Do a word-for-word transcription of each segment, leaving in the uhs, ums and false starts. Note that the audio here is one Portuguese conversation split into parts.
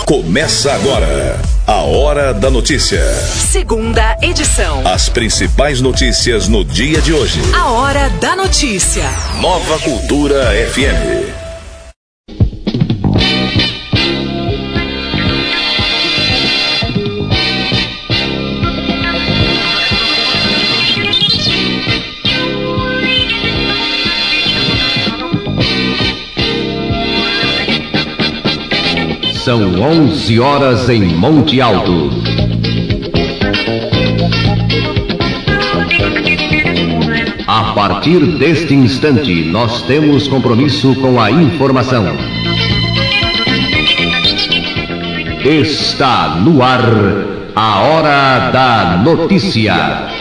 Começa agora a Hora da Notícia. Segunda edição. As principais notícias no dia de hoje. A Hora da Notícia. Nova Cultura F M. São onze horas em Monte Alto. A partir deste instante, nós temos compromisso com a informação. Está no ar a Hora da Notícia.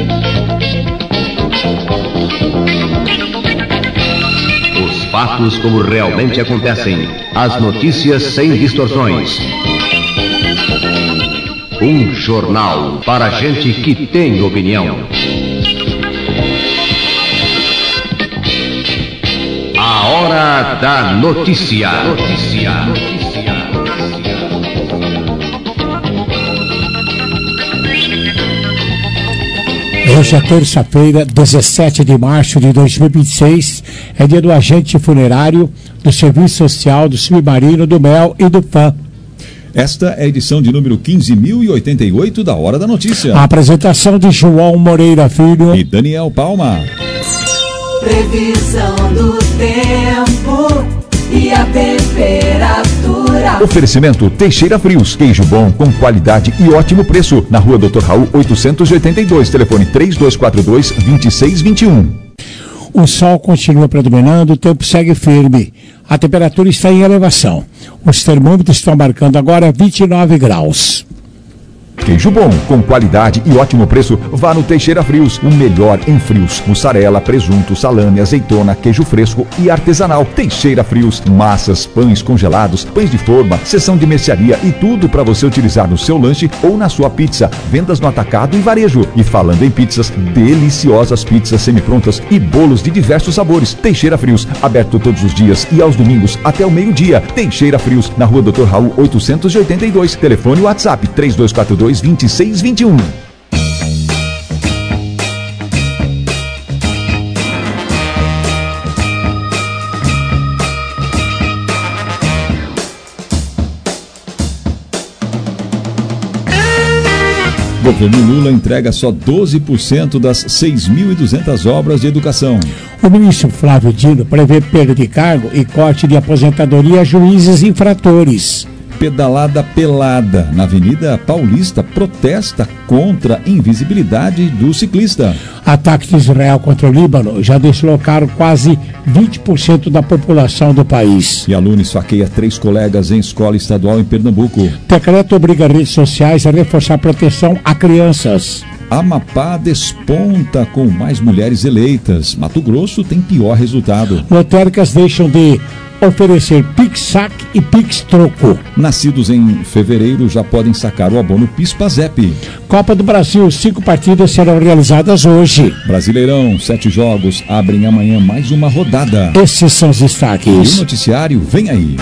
Fatos como realmente acontecem. As notícias sem distorções. Um jornal para gente que tem opinião. A Hora da Notícia. Notícia. Hoje é terça-feira, dezessete de março de dois mil e vinte e seis, é dia do agente funerário, do Serviço Social, do Submarino, do M E L e do F A M. Esta é a edição de número quinze mil e oitenta e oito da Hora da Notícia. A apresentação de João Moreira Filho e Daniel Palma. Previsão do tempo e a temperatura. Oferecimento Teixeira Frios, queijo bom com qualidade e ótimo preço. Na rua doutor Raul oitocentos e oitenta e dois, telefone três dois quatro dois, dois seis dois um. O sol continua predominando, o tempo segue firme. A temperatura está em elevação. Os termômetros estão marcando agora vinte e nove graus. Queijo bom, com qualidade e ótimo preço, vá no Teixeira Frios, o melhor em frios. Mussarela, presunto, salame, azeitona, queijo fresco e artesanal. Teixeira Frios, massas, pães congelados, pães de forma, seção de mercearia e tudo para você utilizar no seu lanche ou na sua pizza. Vendas no atacado e varejo. E falando em pizzas, deliciosas pizzas semi-prontas e bolos de diversos sabores. Teixeira Frios, aberto todos os dias e aos domingos até o meio-dia. Teixeira Frios, na rua doutor Raul oitocentos e oitenta e dois, telefone WhatsApp três dois quatro dois, dois seis dois um. Governo Lula entrega só doze por cento das seis mil e duzentas obras de educação. O ministro Flávio Dino prevê perda de cargo e corte de aposentadoria a juízes infratores. Pedalada pelada na Avenida Paulista protesta contra a invisibilidade do ciclista. Ataque de Israel contra o Líbano já deslocaram quase vinte por cento da população do país. E aluno esfaqueia três colegas em escola estadual em Pernambuco. Decreto obriga redes sociais a reforçar proteção a crianças. Amapá desponta com mais mulheres eleitas. Mato Grosso tem pior resultado. Lotéricas deixam de oferecer Pix-Sac e Pix-Troco. Nascidos em fevereiro já podem sacar o abono PIS-PASEP. Copa do Brasil, cinco partidas serão realizadas hoje. Brasileirão, sete jogos, abrem amanhã mais uma rodada. Esses são os destaques. E o noticiário vem aí.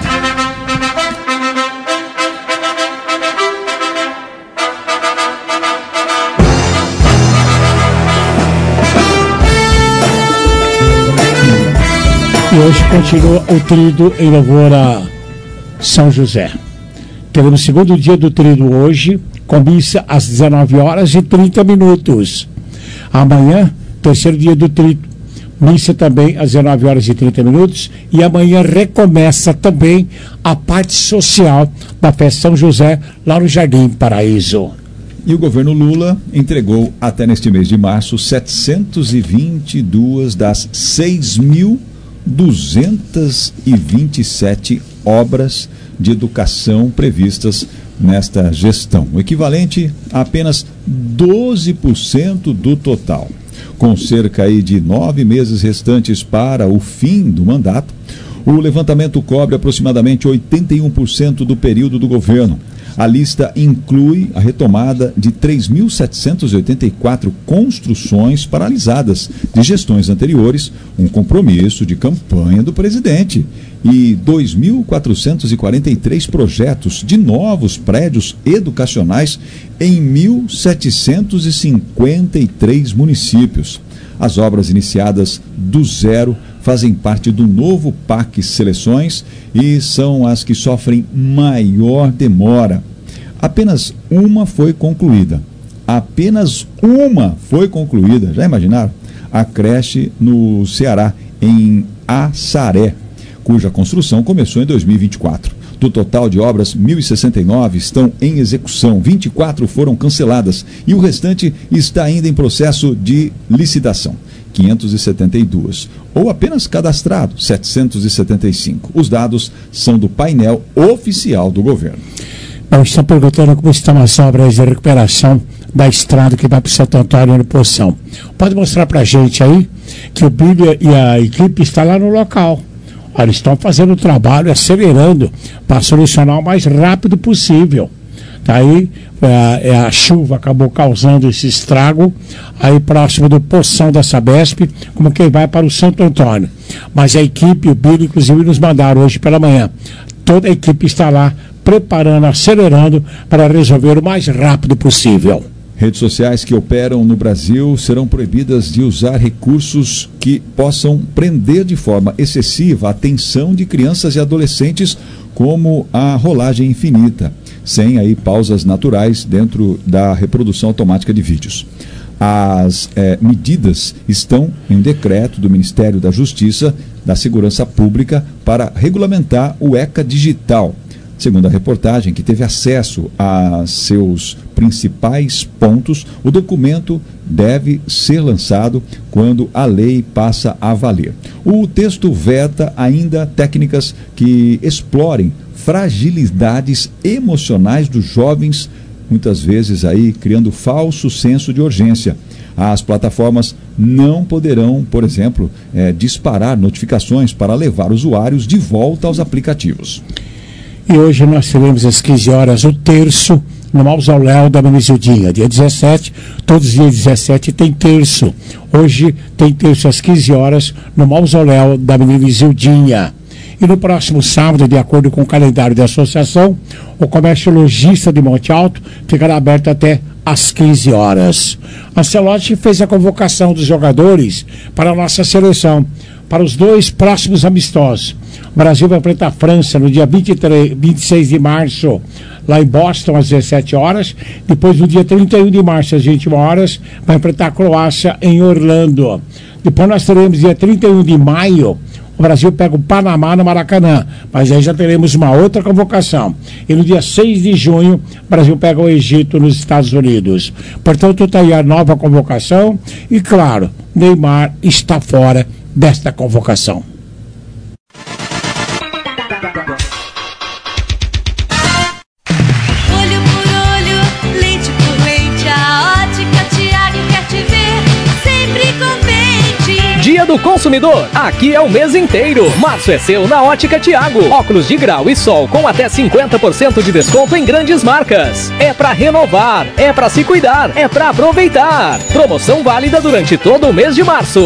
E hoje continua o tríduo em louvor a São José. Teremos o segundo dia do tríduo hoje, com missa às dezenove horas e trinta minutos. Amanhã, terceiro dia do tríduo, missa também às dezenove horas e trinta minutos. E amanhã recomeça também a parte social da festa São José, lá no Jardim Paraíso. E o governo Lula entregou até neste mês de março setecentas e vinte e duas das seis mil duzentas e vinte e sete obras de educação previstas nesta gestão, o equivalente a apenas doze por cento do total. Com cerca aí de nove meses restantes para o fim do mandato, o levantamento cobre aproximadamente oitenta e um por cento do período do governo. A lista inclui a retomada de três mil setecentas e oitenta e quatro construções paralisadas de gestões anteriores, um compromisso de campanha do presidente, e dois mil quatrocentos e quarenta e três projetos de novos prédios educacionais em mil setecentos e cinquenta e três municípios. As obras iniciadas do zero fazem parte do novo P A C Seleções e são as que sofrem maior demora. Apenas uma foi concluída. Apenas uma foi concluída. Já imaginaram? A creche no Ceará, em Assaré, cuja construção começou em dois mil e vinte e quatro. Do total de obras, mil e sessenta e nove estão em execução, vinte e quatro foram canceladas e o restante está ainda em processo de licitação. quinhentos e setenta e dois, ou apenas cadastrado, setecentos e setenta e cinco. Os dados são do painel oficial do governo. Bom, estão perguntando como estão as obras de recuperação da estrada que vai para o Santo Antônio no Poção. Pode mostrar para a gente aí que o Bíblia e a equipe está lá no local. Olha, eles estão fazendo o trabalho, acelerando para solucionar o mais rápido possível. Daí a, a chuva acabou causando esse estrago aí próximo do Poção da Sabesp, como quem vai para o Santo Antônio. Mas a equipe, o Bíblia, inclusive, nos mandaram hoje pela manhã. Toda a equipe está lá preparando, acelerando para resolver o mais rápido possível. Redes sociais que operam no Brasil serão proibidas de usar recursos que possam prender de forma excessiva a atenção de crianças e adolescentes, como a rolagem infinita, sem aí pausas naturais dentro da reprodução automática de vídeos. As eh, medidas estão em decreto do Ministério da Justiça, da Segurança Pública, para regulamentar o ECA Digital. Segundo a reportagem, que teve acesso a seus principais pontos, o documento deve ser lançado quando a lei passa a valer. O texto veta ainda técnicas que explorem fragilidades emocionais dos jovens, muitas vezes aí criando falso senso de urgência. As plataformas não poderão, por exemplo, eh, disparar notificações para levar usuários de volta aos aplicativos. E hoje nós teremos às quinze horas o terço no mausoléu da Benizildinha. Dia dezessete, todos os dias dezessete tem terço. Hoje tem terço às quinze horas no mausoléu da Benizildinha. E no próximo sábado, de acordo com o calendário da associação, o comércio lojista de Monte Alto ficará aberto até às quinze horas. A Celote fez a convocação dos jogadores para a nossa seleção, para os dois próximos amistosos. O Brasil vai enfrentar a França no dia vinte e três, vinte e seis de março, lá em Boston, às dezessete horas. Depois, no dia trinta e um de março, às vinte e uma horas, vai enfrentar a Croácia em Orlando. Depois nós teremos, dia trinta e um de maio, o Brasil pega o Panamá no Maracanã, mas aí já teremos uma outra convocação. E no dia seis de junho, o Brasil pega o Egito nos Estados Unidos. Portanto, está aí a nova convocação e, claro, Neymar está fora desta convocação. Olho por olho, lente por lente, a Ótica Tiago quer te ver sempre contente. Dia do Consumidor, aqui é o mês inteiro. Março é seu na Ótica Tiago. Óculos de grau e sol com até cinquenta por cento de desconto em grandes marcas. É pra renovar, é pra se cuidar, é pra aproveitar. Promoção válida durante todo o mês de março.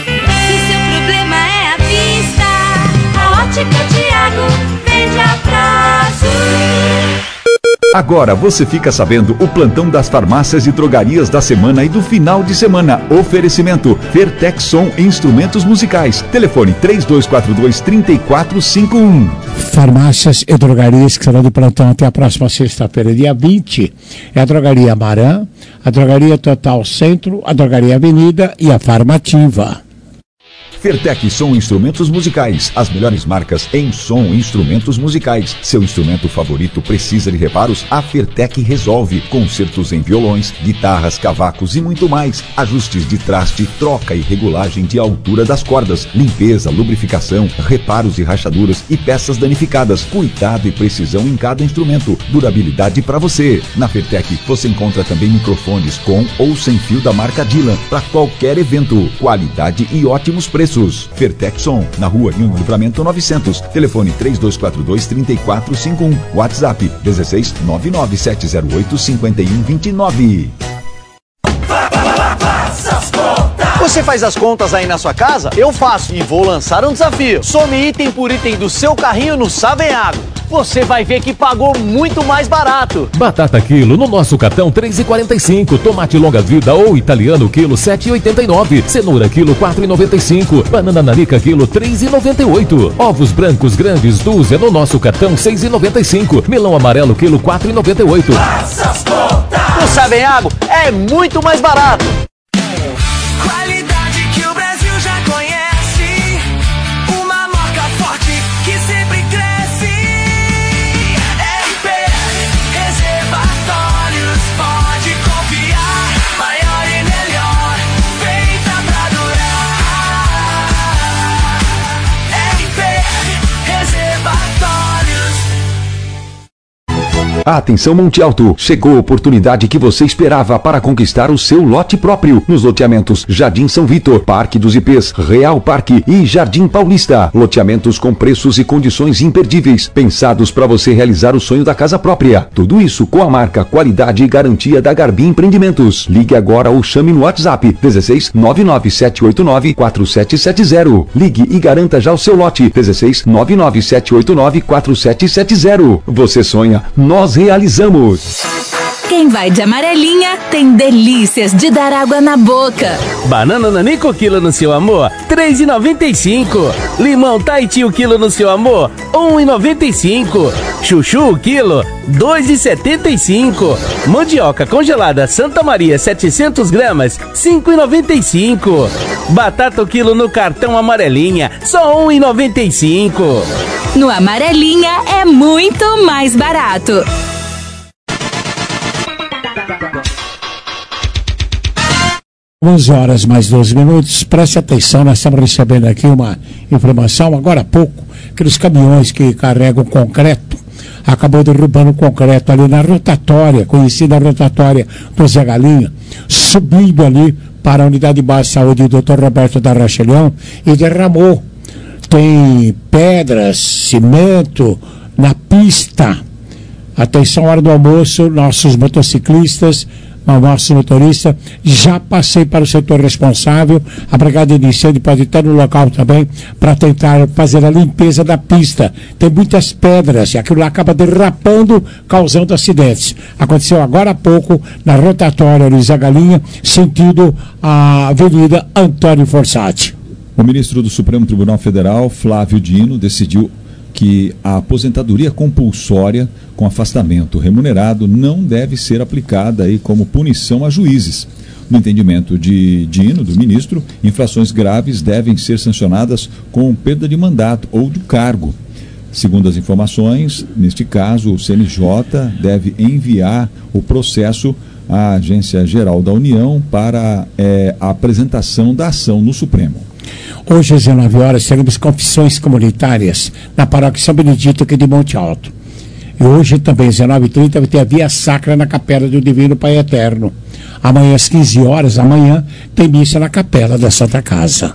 Ótica Tiago, vende a prazo. Agora você fica sabendo o plantão das farmácias e drogarias da semana e do final de semana. Oferecimento Fertexson Instrumentos Musicais. Telefone três dois quatro dois, três quatro cinco um. Farmácias e drogarias que serão de plantão até a próxima sexta-feira, dia vinte. É a Drogaria Maran, a Drogaria Total Centro, a Drogaria Avenida e a Farmativa. Fertec Som Instrumentos Musicais, as melhores marcas em som e instrumentos musicais. Seu instrumento favorito precisa de reparos? A Fertec resolve. Concertos em violões, guitarras, cavacos e muito mais. Ajustes de traste, troca e regulagem de altura das cordas, limpeza, lubrificação, reparos e rachaduras e peças danificadas. Cuidado e precisão em cada instrumento. Durabilidade para você. Na Fertec você encontra também microfones com ou sem fio da marca Dylan para qualquer evento. Qualidade e ótimos preços. Fertexson, na rua Rio Livramento novecentos. Telefone três dois quatro dois, três quatro cinco um. WhatsApp dezesseis, nove nove sete zero oito, cinco um dois nove. Você Você faz as contas aí na sua casa? Eu faço e vou lançar um desafio. Some item por item do seu carrinho no Savenhago. Você vai ver que pagou muito mais barato. Batata quilo no nosso cartão três reais e quarenta e cinco centavos. Tomate longa vida ou italiano quilo sete reais e oitenta e nove centavos. Cenoura quilo quatro reais e noventa e cinco centavos. Banana nanica quilo três reais e noventa e oito centavos. Ovos brancos grandes dúzia no nosso cartão seis reais e noventa e cinco centavos. Melão amarelo quilo quatro reais e noventa e oito centavos. Faça as contas. No Savenhago é muito mais barato. Qualidade que o Brasil já conhece. Uma marca forte que sempre cresce. R P R Reservatórios, pode confiar. Maior e melhor, feita pra durar. R P R Reservatórios. Atenção Monte Alto, chegou a oportunidade que você esperava para conquistar o seu lote próprio nos loteamentos Jardim São Vitor, Parque dos Ipês, Real Parque e Jardim Paulista. Loteamentos com preços e condições imperdíveis, pensados para você realizar o sonho da casa própria. Tudo isso com a marca, qualidade e garantia da Garbi Empreendimentos. Ligue agora ou chame no WhatsApp dezesseis nove nove sete oito nove quatro sete sete zero. Ligue e garanta já o seu lote dezesseis nove nove sete oito nove quatro sete sete zero. Você sonha, nós realizamos. Quem vai de amarelinha tem delícias de dar água na boca. Banana nanico quilo no seu amor, três reais e noventa e cinco centavos. Limão Tahiti o quilo no seu amor, um real e noventa e cinco centavos. Chuchu o quilo, dois reais e setenta e cinco centavos. Mandioca congelada Santa Maria setecentos gramas, cinco reais e noventa e cinco centavos. Batata o quilo no cartão amarelinha, só um real e noventa e cinco centavos. No Amarelinha é muito mais barato. onze horas mais doze minutos, preste atenção, nós estamos recebendo aqui uma informação agora há pouco, que os caminhões que carregam concreto acabou derrubando o concreto ali na rotatória, conhecida rotatória do Zé Galinha, subindo ali para a unidade de base de saúde doutor Roberto da Rachelhão e derramou. Tem pedras, cimento na pista. Atenção, hora do almoço, nossos motociclistas, nossos motoristas, já passei para o setor responsável. A brigada de incêndio pode estar no local também para tentar fazer a limpeza da pista. Tem muitas pedras e aquilo lá acaba derrapando, causando acidentes. Aconteceu agora há pouco na rotatória Luiz Galinha, sentido a Avenida Antônio Fossati. O ministro do Supremo Tribunal Federal, Flávio Dino, decidiu que a aposentadoria compulsória com afastamento remunerado não deve ser aplicada aí como punição a juízes. No entendimento de Dino, do ministro, infrações graves devem ser sancionadas com perda de mandato ou do cargo. Segundo as informações, neste caso, o C N J deve enviar o processo à Agência Geral da União para é, a apresentação da ação no Supremo. Hoje às dezenove horas teremos confissões comunitárias na paróquia São Benedito aqui de Monte Alto. E hoje também às dezenove e trinta vai ter a via sacra na capela do Divino Pai Eterno. Amanhã às quinze horas, amanhã tem missa na capela da Santa Casa.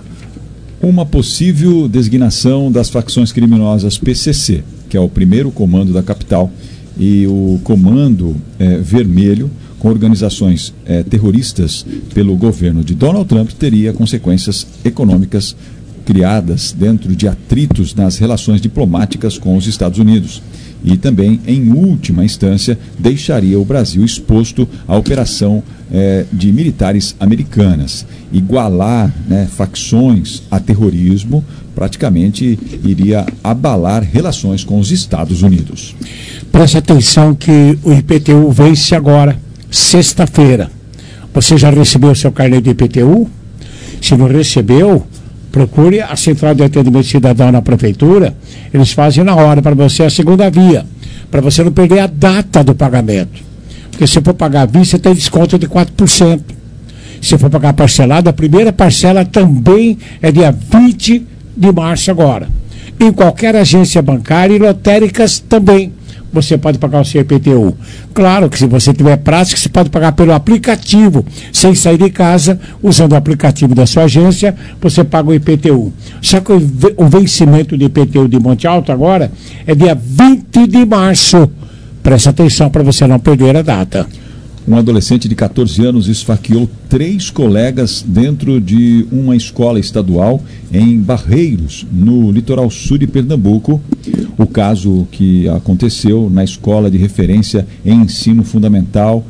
Uma possível designação das facções criminosas P C C, que é o primeiro comando da capital, e o comando é, vermelho, com organizações eh, terroristas pelo governo de Donald Trump, teria consequências econômicas criadas dentro de atritos nas relações diplomáticas com os Estados Unidos. E também, em última instância, deixaria o Brasil exposto à operação eh, de militares americanas. Igualar, né, facções a terrorismo praticamente iria abalar relações com os Estados Unidos. Preste atenção que o I P T U vence agora. Sexta-feira. Você já recebeu o seu carnê de I P T U? Se não recebeu, procure a Central de Atendimento Cidadão na Prefeitura. Eles fazem na hora para você a segunda via, para você não perder a data do pagamento. Porque se for pagar à vista, tem desconto de quatro por cento. Se for pagar parcelado, a primeira parcela também é dia vinte de março agora. Em qualquer agência bancária e lotéricas também. Você pode pagar o seu I P T U. Claro que se você tiver prática, você pode pagar pelo aplicativo, sem sair de casa, usando o aplicativo da sua agência, você paga o I P T U. Só que o vencimento do I P T U de Monte Alto agora é dia vinte de março. Preste atenção para você não perder a data. Um adolescente de catorze anos esfaqueou três colegas dentro de uma escola estadual em Barreiros, no litoral sul de Pernambuco. O caso que aconteceu na escola de referência em ensino fundamental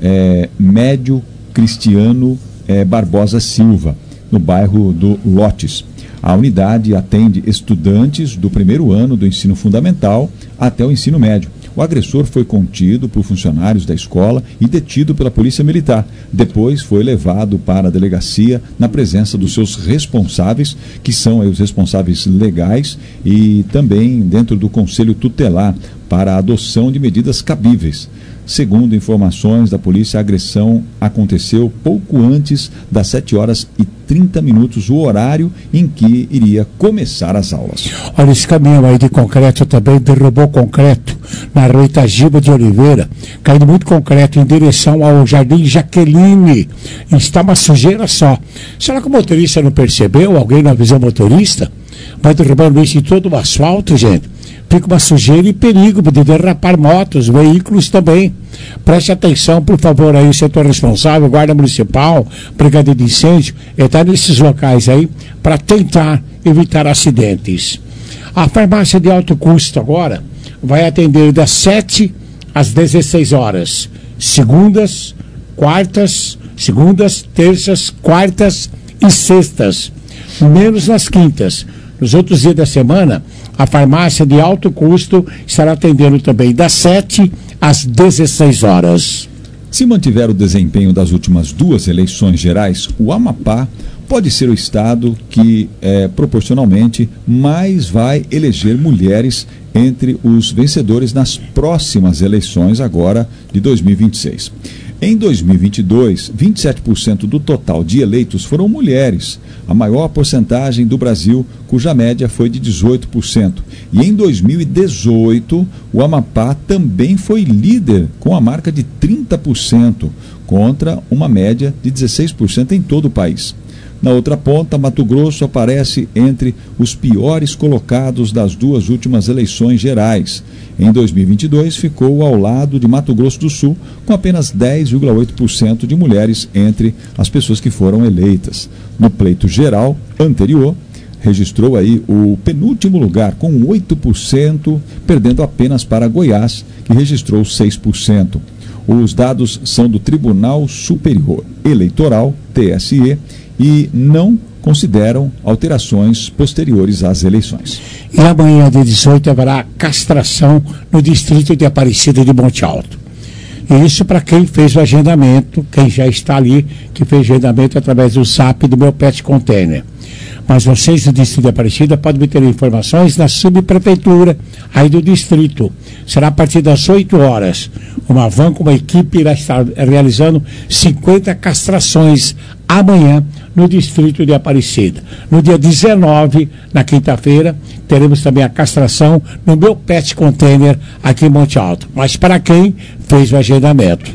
é, Médio Cristiano é, Barbosa Silva, no bairro do Lotes. A unidade atende estudantes do primeiro ano do ensino fundamental até o ensino médio. O agressor foi contido por funcionários da escola e detido pela Polícia Militar. Depois foi levado para a delegacia na presença dos seus responsáveis, que são aí os responsáveis legais, e também dentro do Conselho Tutelar para a adoção de medidas cabíveis. Segundo informações da polícia, a agressão aconteceu pouco antes das sete horas e trinta minutos, o horário em que iria começar as aulas. Olha, esse caminhão aí de concreto também derrubou concreto na rua Itagiba de Oliveira, caindo muito concreto em direção ao Jardim Jaqueline. Está uma sujeira só. Será que o motorista não percebeu? Alguém não avisou o motorista? Vai derrubando isso em todo o asfalto, gente. Fica uma sujeira e perigo de derrapar motos, veículos também. Preste atenção, por favor, aí o setor responsável, Guarda Municipal, Brigada de Incêndio, está nesses locais aí para tentar evitar acidentes. A farmácia de alto custo agora vai atender das sete às dezesseis horas. Segundas, quartas, segundas, terças, quartas e sextas. Menos nas quintas. Nos outros dias da semana, a farmácia de alto custo estará atendendo também das sete às dezesseis horas. Se mantiver o desempenho das últimas duas eleições gerais, o Amapá pode ser o estado que, é, proporcionalmente, mais vai eleger mulheres entre os vencedores nas próximas eleições agora de dois mil e vinte e seis. Em dois mil e vinte e dois, vinte e sete por cento do total de eleitos foram mulheres, a maior porcentagem do Brasil, cuja média foi de dezoito por cento. E em dois mil e dezoito, o Amapá também foi líder, com a marca de trinta por cento, contra uma média de dezesseis por cento em todo o país. Na outra ponta, Mato Grosso aparece entre os piores colocados das duas últimas eleições gerais. Em dois mil e vinte e dois, ficou ao lado de Mato Grosso do Sul, com apenas dez vírgula oito por cento de mulheres entre as pessoas que foram eleitas. No pleito geral anterior, registrou aí o penúltimo lugar, com oito por cento, perdendo apenas para Goiás, que registrou seis por cento. Os dados são do Tribunal Superior Eleitoral, T S E, e não consideram alterações posteriores às eleições. E amanhã, dia dezoito, haverá castração no distrito de Aparecida de Monte Alto. E isso para quem fez o agendamento, quem já está ali, que fez o agendamento através do S A P do meu Pet Container. Mas vocês do distrito de Aparecida podem obter informações na subprefeitura aí do distrito. Será a partir das oito horas. Uma van com uma equipe irá estar realizando cinquenta castrações amanhã no distrito de Aparecida. No dia dezenove, na quinta-feira, teremos também a castração no meu Pet Container aqui em Monte Alto. Mas para quem fez o agendamento.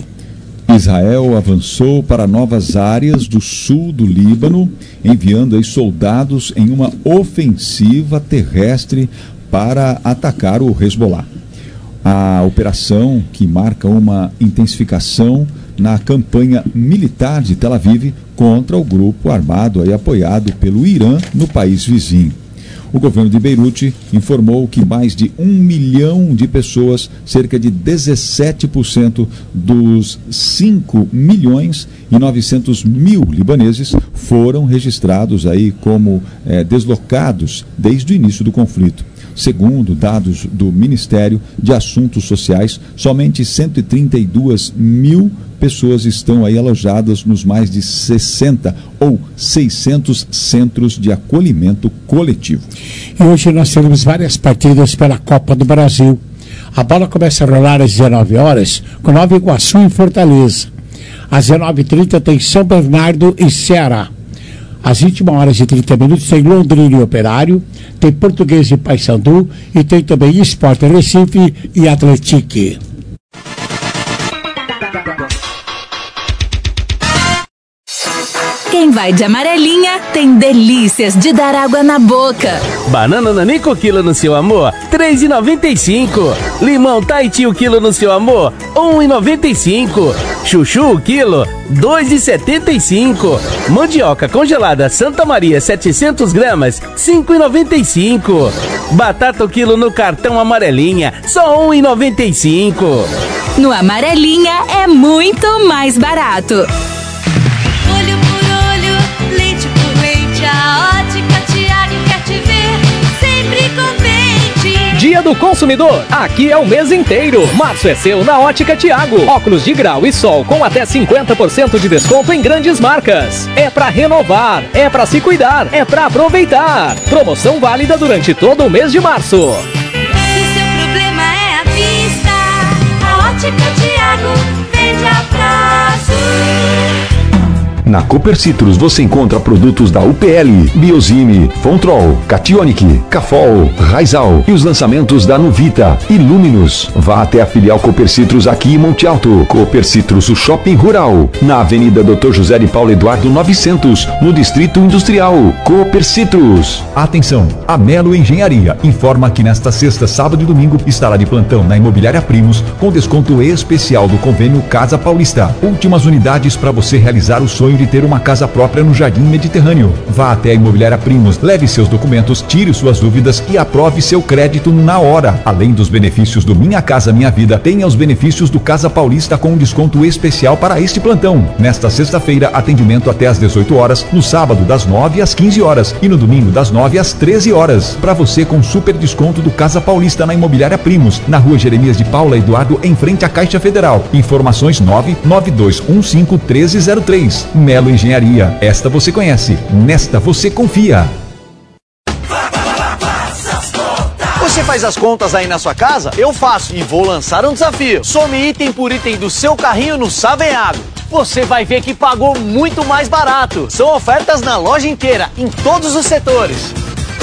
Israel avançou para novas áreas do sul do Líbano, enviando aí soldados em uma ofensiva terrestre para atacar o Hezbollah. A operação, que marca uma intensificação na campanha militar de Tel Aviv contra o grupo armado aí apoiado pelo Irã no país vizinho. O governo de Beirute informou que mais de um milhão de pessoas, cerca de dezessete por cento dos cinco milhões e novecentos mil libaneses, foram registrados aí como eh, deslocados desde o início do conflito. Segundo dados do Ministério de Assuntos Sociais, somente cento e trinta e duas mil pessoas estão aí alojadas nos mais de sessenta ou seiscentos centros de acolhimento coletivo. E hoje nós teremos várias partidas pela Copa do Brasil. A bola começa a rolar às dezenove horas, com Nova Iguaçu em Fortaleza. Às dezenove e trinta tem São Bernardo e Ceará. Às vinte e uma horas e trinta minutos tem Londrina e Operário, tem Português e Paysandu e tem também Sport Recife e Atlético. Quem vai de amarelinha tem delícias de dar água na boca. Banana Nanico quilo no seu amor, três reais e noventa e cinco. Limão Tahiti o quilo no seu amor, um real e noventa e cinco. Chuchu o quilo, dois reais e setenta e cinco. Mandioca congelada Santa Maria setecentos gramas, cinco reais e noventa e cinco. Batata o quilo no cartão Amarelinha, só um real e noventa e cinco. No Amarelinha é muito mais barato. Olho por olho, leite por leite, a Ótica Tiago quer te ver sempre contente. Dia do Consumidor, aqui é o mês inteiro. Março é seu na Ótica Tiago. Óculos de grau e sol com até cinquenta por cento de desconto em grandes marcas. É pra renovar, é pra se cuidar, é pra aproveitar. Promoção válida durante todo o mês de março. Se o seu problema é a vista, a Ótica Tiago vende a prazo. Na Cooper Citrus você encontra produtos da U P L, Biozine, Fontrol, Cationic, Cafol, Raizal e os lançamentos da Nuvita e Luminus. Vá até a filial Cooper Citrus aqui em Monte Alto. Cooper Citrus, o shopping rural, na Avenida doutor José de Paulo Eduardo novecentos, no Distrito Industrial. Cooper Citrus. Atenção, a Melo Engenharia informa que nesta sexta, sábado e domingo estará de plantão na Imobiliária Primos com desconto especial do convênio Casa Paulista. Últimas unidades para você realizar o sonho de ter uma casa própria no Jardim Mediterrâneo. Vá até a Imobiliária Primos, leve seus documentos, tire suas dúvidas e aprove seu crédito na hora. Além dos benefícios do Minha Casa Minha Vida, tenha os benefícios do Casa Paulista com um desconto especial para este plantão. Nesta sexta-feira, atendimento até às dezoito horas, no sábado das nove às quinze horas e no domingo das nove às treze horas. Para você com super desconto do Casa Paulista na Imobiliária Primos, na Rua Jeremias de Paula Eduardo, em frente à Caixa Federal. Informações nove nove dois um cinco um três zero três. Melo Engenharia, esta você conhece, nesta você confia. Você faz as contas aí na sua casa? Eu faço e vou lançar um desafio. Some item por item do seu carrinho no Savenhago. Você vai ver que pagou muito mais barato. São ofertas na loja inteira, em todos os setores.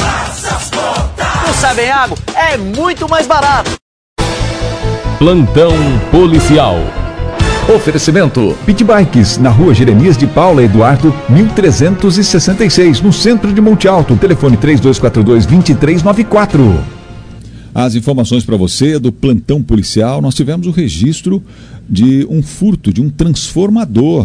No Savenhago é muito mais barato. Plantão Policial. Oferecimento Pit Bikes, na Rua Jeremias de Paula Eduardo, mil trezentos e sessenta e seis, no centro de Monte Alto. Telefone três dois quatro dois, dois três nove quatro. As informações para você do plantão policial, nós tivemos o registro de um furto de um transformador.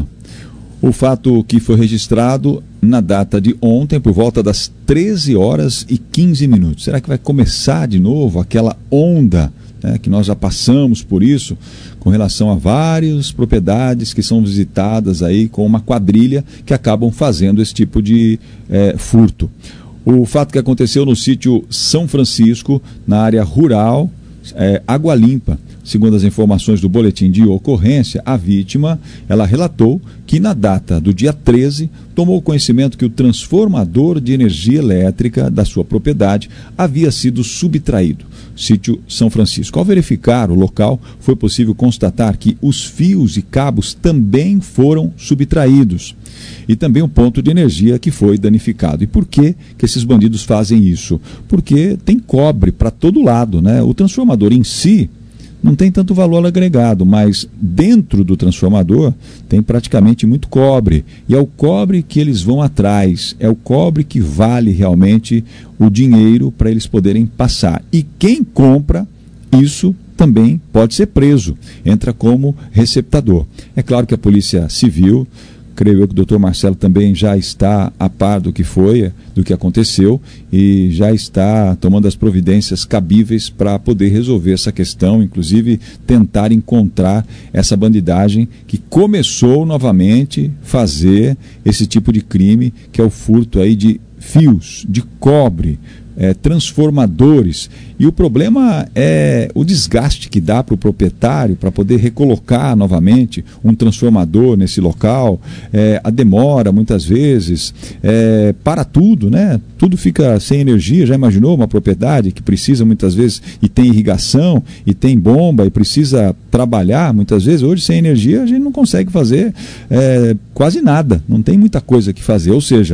O fato que foi registrado na data de ontem, por volta das treze horas e quinze minutos. Será que vai começar de novo aquela onda, né, que nós já passamos por isso, com relação a várias propriedades que são visitadas aí com uma quadrilha que acabam fazendo esse tipo de é, furto? O fato que aconteceu no sítio São Francisco, na área rural, é, Água Limpa. Segundo as informações do boletim de ocorrência, a vítima, ela relatou que na data do dia treze, tomou conhecimento que o transformador de energia elétrica da sua propriedade havia sido subtraído. Sítio São Francisco. Ao verificar o local, foi possível constatar que os fios e cabos também foram subtraídos. E também o ponto de energia que foi danificado. E por que que esses bandidos fazem isso? Porque tem cobre para todo lado, né? O transformador em si não tem tanto valor agregado, mas dentro do transformador tem praticamente muito cobre. E é o cobre que eles vão atrás, é o cobre que vale realmente o dinheiro para eles poderem passar. E quem compra isso também pode ser preso, entra como receptador. É claro que a Polícia Civil, creio eu que o doutor Marcelo também já está a par do que foi, do que aconteceu, e já está tomando as providências cabíveis para poder resolver essa questão, inclusive tentar encontrar essa bandidagem que começou novamente a fazer esse tipo de crime, que é o furto aí de fios, de cobre, É, transformadores. E o problema é o desgaste que dá para o proprietário para poder recolocar novamente um transformador nesse local, é, a demora muitas vezes, é, para tudo, né? Tudo fica sem energia. Já imaginou uma propriedade que precisa muitas vezes, e tem irrigação, e tem bomba, e precisa trabalhar muitas vezes? Hoje sem energia a gente não consegue fazer é, quase nada, não tem muita coisa que fazer, ou seja,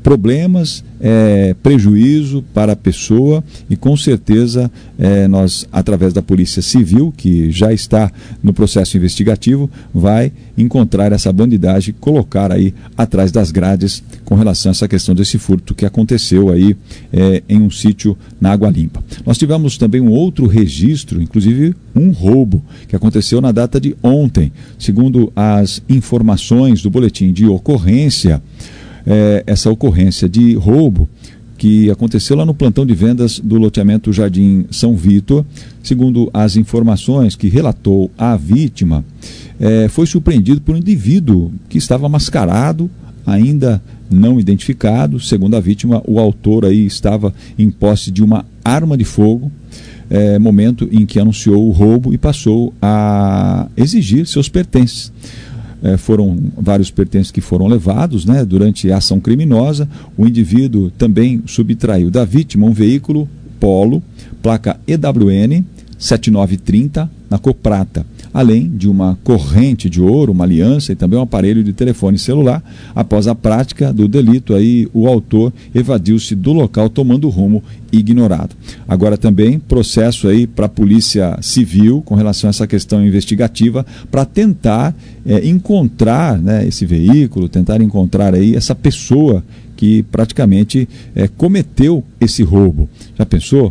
problemas, é, prejuízo para a pessoa e com certeza é, nós, através da Polícia Civil, que já está no processo investigativo, vai encontrar essa bandidagem, colocar aí atrás das grades com relação a essa questão desse furto que aconteceu aí é, em um sítio na Água Limpa. Nós tivemos também um outro registro, inclusive um roubo, que aconteceu na data de ontem. Segundo as informações do boletim de ocorrência, É, essa ocorrência de roubo que aconteceu lá no plantão de vendas do loteamento Jardim São Vitor, segundo as informações que relatou a vítima, é, foi surpreendido por um indivíduo que estava mascarado, ainda não identificado. Segundo a vítima, o autor aí estava em posse de uma arma de fogo, é, momento em que anunciou o roubo e passou a exigir seus pertences. É, foram vários pertences que foram levados, né, durante a ação criminosa. O indivíduo também subtraiu da vítima um veículo Polo, placa E W N sete nove três zero, na cor prata, além de uma corrente de ouro, uma aliança e também um aparelho de telefone celular. Após a prática do delito, aí o autor evadiu-se do local tomando rumo ignorado. Agora também processo aí para a Polícia Civil com relação a essa questão investigativa para tentar é, encontrar, né, esse veículo, tentar encontrar aí essa pessoa que praticamente é, cometeu esse roubo. Já pensou?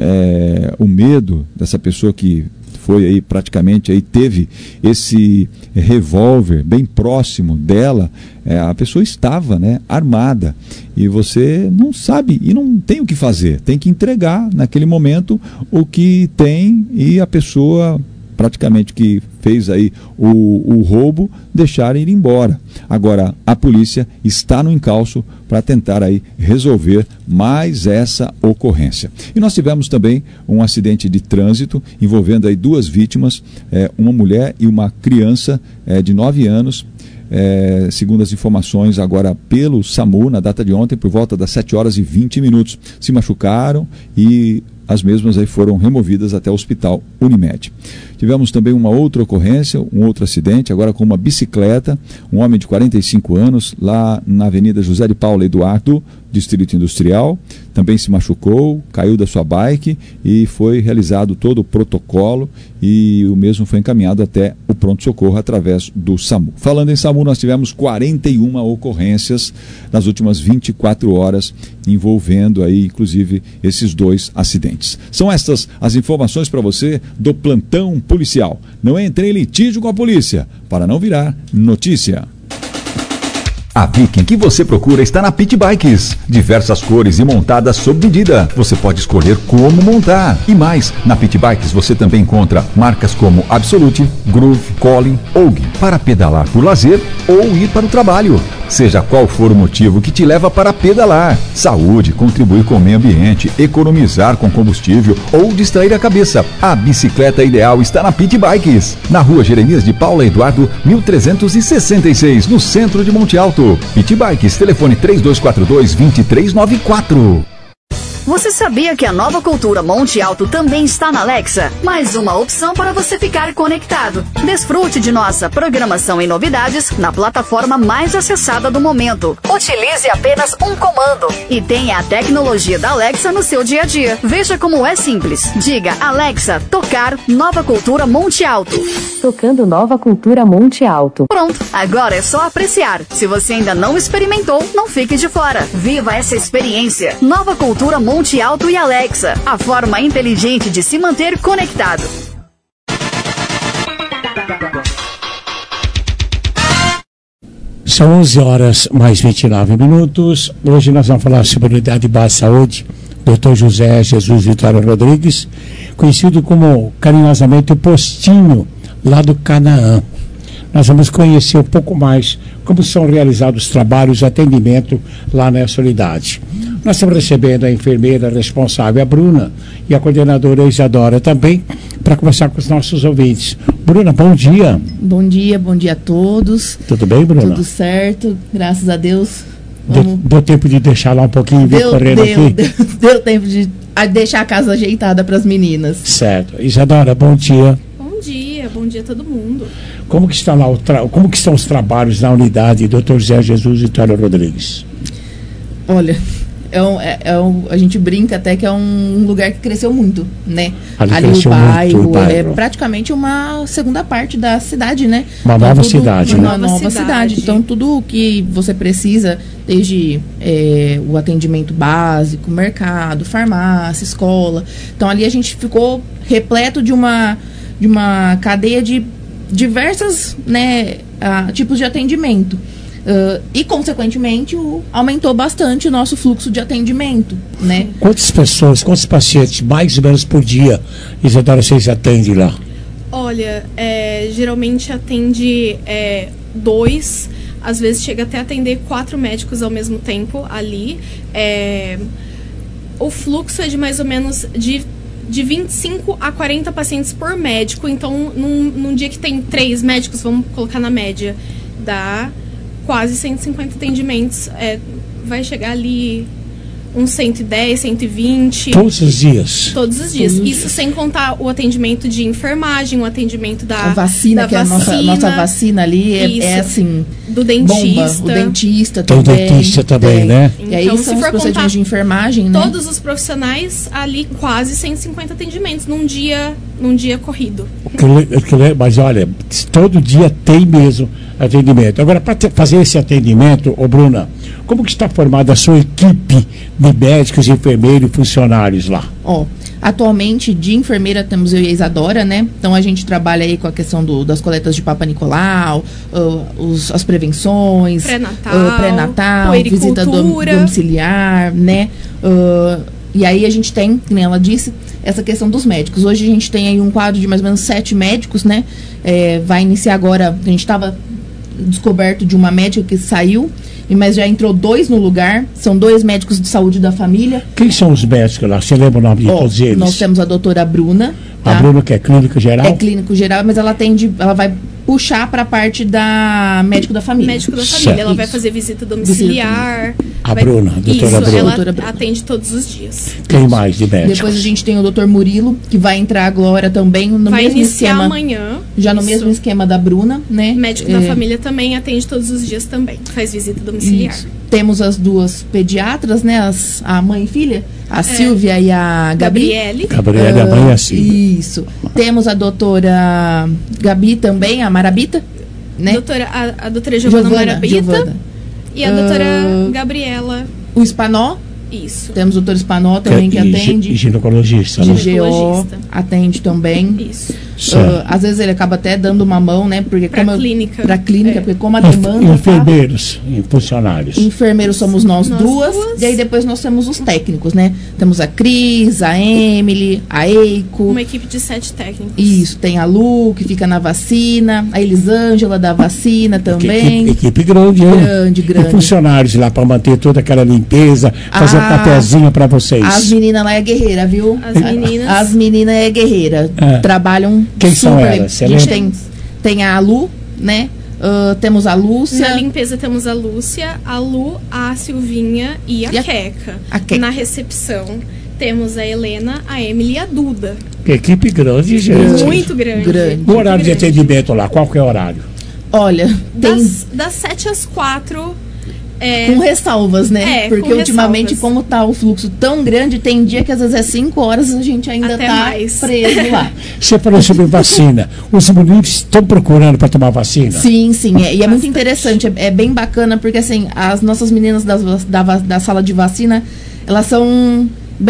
É, o medo dessa pessoa que foi aí praticamente aí teve esse revólver bem próximo dela, é, a pessoa estava, né, armada, e você não sabe e não tem o que fazer, tem que entregar naquele momento o que tem, e a pessoa praticamente que fez aí o, o roubo, deixar ir embora. Agora, a polícia está no encalço para tentar aí resolver mais essa ocorrência. E nós tivemos também um acidente de trânsito envolvendo aí duas vítimas, é, uma mulher e uma criança é, de nove anos. É, segundo as informações agora pelo SAMU, na data de ontem, por volta das sete horas e vinte minutos, se machucaram e as mesmas aí foram removidas até o Hospital Unimed. Tivemos também uma outra ocorrência, um outro acidente, agora com uma bicicleta, um homem de quarenta e cinco anos, lá na Avenida José de Paula Eduardo, Distrito Industrial, também se machucou, caiu da sua bike e foi realizado todo o protocolo e o mesmo foi encaminhado até o pronto-socorro através do SAMU. Falando em SAMU, nós tivemos quarenta e uma ocorrências nas últimas vinte e quatro horas, envolvendo aí, inclusive, esses dois acidentes. São estas as informações para você do plantão policial. Não entre em litígio com a polícia, para não virar notícia. A Viking que você procura está na Pit Bikes. Diversas cores e montadas sob medida. Você pode escolher como montar. E mais, na Pit Bikes você também encontra marcas como Absolute, Groove, Colin, Og, para pedalar por lazer ou ir para o trabalho. Seja qual for o motivo que te leva para pedalar. Saúde, contribuir com o meio ambiente, economizar com combustível ou distrair a cabeça. A bicicleta ideal está na Pit Bikes. Na rua Jeremias de Paula Eduardo, mil trezentos e sessenta e seis, no centro de Monte Alto. Pit Bikes, telefone três dois quatro dois, dois três nove quatro. Você sabia que a Nova Cultura Monte Alto também está na Alexa? Mais uma opção para você ficar conectado. Desfrute de nossa programação e novidades na plataforma mais acessada do momento. Utilize apenas um comando e tenha a tecnologia da Alexa no seu dia a dia. Veja como é simples. Diga, Alexa, tocar Nova Cultura Monte Alto. Tocando Nova Cultura Monte Alto. Pronto, agora é só apreciar. Se você ainda não experimentou, não fique de fora. Viva essa experiência. Nova Cultura Monte Alto e Alexa, a forma inteligente de se manter conectado. São onze horas mais vinte e nove minutos. Hoje nós vamos falar sobre a Unidade Básica de Saúde, doutor José Jesus Vitório Rodrigues, conhecido como carinhosamente o Postinho, lá do Canaã. Nós vamos conhecer um pouco mais como são realizados os trabalhos de atendimento lá nessa unidade. Nós estamos recebendo a enfermeira responsável, a Bruna, e a coordenadora Isadora também, para conversar com os nossos ouvintes. Bruna, bom dia. Bom dia, bom dia a todos. Tudo bem, Bruna? Tudo certo, graças a Deus. Vamos... Deu, deu tempo de deixar lá um pouquinho e vir deu, correndo deu, aqui? Deu, deu tempo de deixar a casa ajeitada para as meninas. Certo. Isadora, bom dia. Bom dia, bom dia a todo mundo. Como que, está lá o tra... Como que estão os trabalhos na unidade doutor José Jesus Vitório Rodrigues? Olha, é um, é, é um, a gente brinca até que é um lugar que cresceu muito, né? Ali, Ali cresceu o bairro, muito o bairro. é praticamente uma segunda parte da cidade, né? Uma Então, nova tudo- cidade, Uma né? nova Nova cidade. cidade. Então, tudo que você precisa, desde é, o atendimento básico, mercado, farmácia, escola. Então, ali a gente ficou repleto de uma, de uma cadeia de diversas, né, ah, tipos de atendimento. Uh, e, consequentemente, o, aumentou bastante o nosso fluxo de atendimento, né? Quantas pessoas, quantos pacientes, mais ou menos por dia, Isadora, vocês atendem lá? Olha, é, geralmente atende é, dois, às vezes chega até a atender quatro médicos ao mesmo tempo ali. É, o fluxo é de mais ou menos de, de vinte e cinco a quarenta pacientes por médico. Então, num, num dia que tem três médicos, vamos colocar na média, dá quase cento e cinquenta atendimentos. É, vai chegar ali uns cento e dez, cento e vinte. Todos os dias? Todos os dias. Todos os Isso sem contar o atendimento de enfermagem, o atendimento da A vacina, da que é a nossa, vacina, nossa vacina ali, é, Isso. é assim... do dentista. Bomba. O dentista Tem o também. dentista também, tem. né? E aí Então, se são os for procedimentos contar de enfermagem, né? Todos os profissionais ali, quase cento e cinquenta atendimentos num dia, num dia corrido. O que le- o que le- Mas olha, todo dia tem mesmo atendimento. Agora, para fazer esse atendimento, ô Bruna, como que está formada a sua equipe de médicos, enfermeiros e funcionários lá? Ó, atualmente de enfermeira temos eu e a Isadora, né? Então a gente trabalha aí com a questão do, das coletas de Papa Nicolau, uh, os, as prevenções, Pré-natal, uh, pré-natal, puericultura. visita dom- domiciliar, né? Uh, e aí a gente tem, como ela disse, essa questão dos médicos. Hoje a gente tem aí um quadro de mais ou menos sete médicos, né? É, vai iniciar agora, a gente estava descoberto de uma médica que saiu, mas já entrou dois no lugar, são dois médicos de saúde da família. Quem são os médicos lá? Você lembra o nome de Ó, todos eles? nós temos a doutora Bruna. A tá? Bruna, que é clínica geral? É clínico geral, mas ela atende, ela vai puxar para a parte da médico da família. Médico da Certo. família. Ela vai fazer visita domiciliar. A vai- Bruna, a doutora Isso, Bruna. ela Doutora Bruna. atende todos os dias. Quem mais de médicos? Depois a gente tem o doutor Murilo, que vai entrar agora também no vai mesmo iniciar esquema. amanhã. Já no Isso. mesmo esquema da Bruna, né? Médico É, da família também atende todos os dias também. Faz visita domiciliar. Isso. Temos as duas pediatras, né? As, a mãe e filha, a Silvia e a Gabi. Gabriele. Gabriela, a mãe e a Silvia. Isso. Temos a doutora Gabi também, a Marabita, né? Doutora, a, a doutora Giovana Giovana, Marabita. Giovana. E a doutora Ah, Gabriela. O Spanó. Isso. Temos o doutor Spanó também que e, gi- atende. e ginecologista, né? De G O Ginecologista. atende também. Isso. Certo. Uh, às vezes ele acaba até dando uma mão, né? Porque Pra como eu- clínica. pra clínica, É. porque como a demanda tá, Enfermeiros e funcionários. enfermeiros somos nós, Nós duas, duas. e aí depois nós temos os técnicos, né? Temos a Cris, a Emily, a Eiko. Uma equipe de sete técnicos. Isso, tem a Lu, que fica na vacina, a Elisângela da vacina também. Equipe, equipe grande, hein? Grande, grande. E funcionários lá para manter toda aquela limpeza, fazer Ah, um cafezinho para vocês. As meninas lá é guerreira, viu? As meninas. As meninas é guerreira. É. Trabalham Quem são super. elas? Você A gente lembra? tem, tem a Lu, né? Ah, temos a Lúcia. Na limpeza temos a Lúcia, a Lu, a Silvinha e a, E a- Queca. a Queca. Na recepção temos a Helena, a Emily e a Duda. Que equipe grande, gente. Muito grande. Grande. O horário de grande. atendimento lá, qual que é o horário? Olha, tem Das, das sete às quatro. É, com ressalvas, né? É, Porque com ultimamente, ressalvas. como tá o fluxo tão grande, tem dia que às vezes é cinco horas a gente ainda Até tá mais. preso lá. Você falou sobre vacina. Os munícipes estão procurando para tomar vacina? Sim, sim. É, e é muito interessante, é, é bem bacana, porque assim, as nossas meninas das, da, va- da sala de vacina, elas são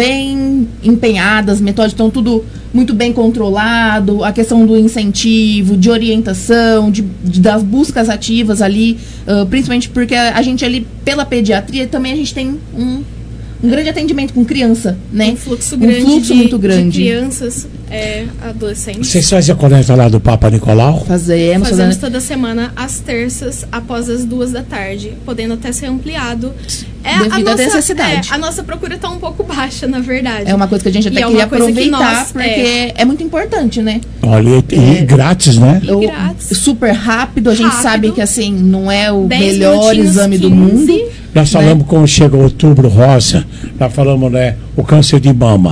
bem empenhadas, metódicas, estão tudo muito bem controlado, a questão do incentivo, de orientação, de, de- das buscas ativas ali, ah, principalmente porque a, a gente ali, pela pediatria, também a gente tem um, um grande atendimento com criança, né? um fluxo grande, um fluxo de, muito de grande. crianças, é, adolescentes. Vocês fazem a coleta lá do Papa Nicolau? Fazemos, Fazemos fazendo- toda semana às terças, após as duas da tarde, podendo até ser ampliado. É, Devido à necessidade. é, a nossa procura está um pouco baixa, na verdade. É uma coisa que a gente até E é queria uma coisa que aproveitar, nós, porque é, é. muito importante, né? Olha, e, e É. grátis, né? E O- grátis. Super rápido, a gente Rápido. sabe que assim, não é o dez melhor minutinhos, exame do quinze. mundo. Nós falamos quando chega o outubro rosa, nós falamos, né, o câncer de mama.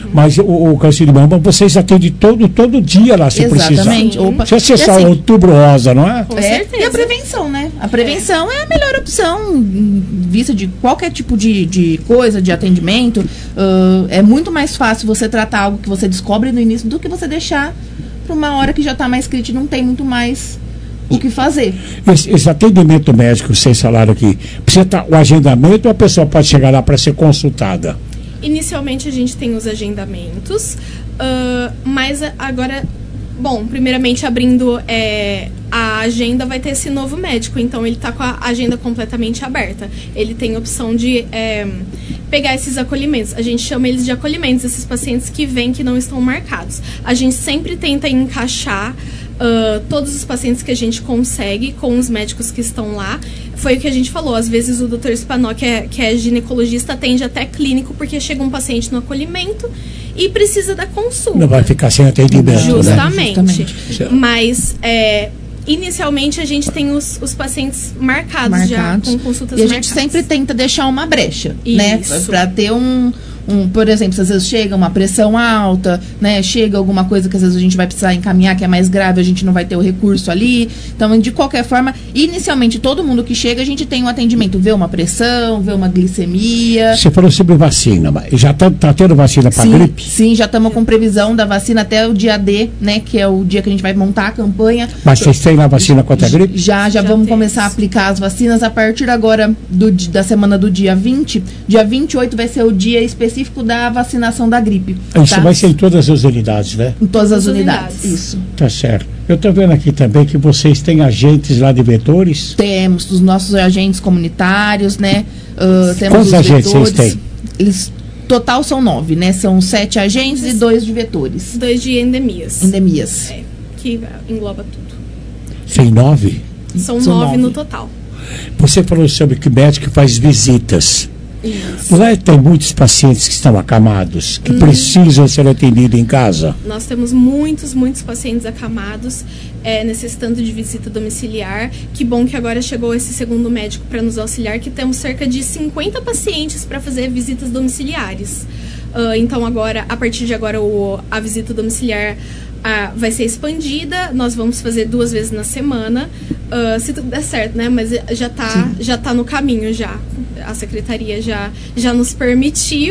Mas o, o câncer de mama, vocês atendem todo, todo dia lá, se precisar. Exatamente. Opa. Se acessar E assim, o Outubro Rosa, não é? Com é, e a prevenção, né? A prevenção é, é a melhor opção, em vista de qualquer tipo de, de coisa, de atendimento. Uh, é muito mais fácil você tratar algo que você descobre no início do que você deixar para uma hora que já está mais crítico e não tem muito mais o que fazer. Esse, esse atendimento médico, vocês falaram aqui, precisa estar o agendamento ou a pessoa pode chegar lá para ser consultada? Inicialmente a gente tem os agendamentos, uh, mas agora, bom, primeiramente abrindo é, a agenda vai ter esse novo médico, então ele está com a agenda completamente aberta. Ele tem a opção de é, pegar esses acolhimentos, a gente chama eles de acolhimentos, esses pacientes que vêm que não estão marcados. A gente sempre tenta encaixar Uh, todos os pacientes que a gente consegue com os médicos que estão lá. Foi o que a gente falou, às vezes o doutor Spanó, que é, que é ginecologista, atende até clínico, porque chega um paciente no acolhimento e precisa da consulta. Não vai ficar sem atendimento, Justamente. Né? Justamente. Mas é, inicialmente a gente tem os, os pacientes marcados, marcados já com consultas e a marcadas. gente sempre tenta deixar uma brecha, Isso. né? Para ter um Um, por exemplo, se às vezes chega uma pressão alta, né, chega alguma coisa que às vezes a gente vai precisar encaminhar, que é mais grave, a gente não vai ter o recurso ali. Então, de qualquer forma, inicialmente, todo mundo que chega, a gente tem um atendimento, vê uma pressão, vê uma glicemia. Você falou sobre vacina, mas já está tá tendo vacina para gripe? Sim, já estamos com previsão da vacina até o dia D, né, que é o dia que a gente vai montar a campanha. Mas vocês têm lá vacina contra a gripe? Já, já, já vamos temos. começar a aplicar as vacinas a partir agora do, da semana do dia vinte. Dia vinte e oito vai ser o dia específico da vacinação da gripe. Isso tá? vai ser em todas as unidades, né? Em todas as unidades, isso. Tá certo. Eu estou vendo aqui também que vocês têm agentes lá de vetores. Temos os nossos agentes comunitários, né? Uh, temos Quantos os agentes vetores. vocês têm? Eles, total são nove, né? São sete agentes e dois de vetores. Dois de endemias. Endemias. É, que engloba tudo. Tem nove? São, São nove, nove no total. Você falou sobre que o médico faz visitas. Isso. Lá tem muitos pacientes que estão acamados, que hum. precisam ser atendidos em casa. Nós temos muitos, muitos pacientes acamados, é, necessitando de visita domiciliar. Que bom que agora chegou esse segundo médico para nos auxiliar, que temos cerca de cinquenta pacientes para fazer visitas domiciliares. Uh, então agora, a partir de agora, o, a visita domiciliar uh, vai ser expandida. Nós vamos fazer duas vezes na semana, uh, se tudo der certo, né? Mas já está já tá no caminho já. A secretaria já, já nos permitiu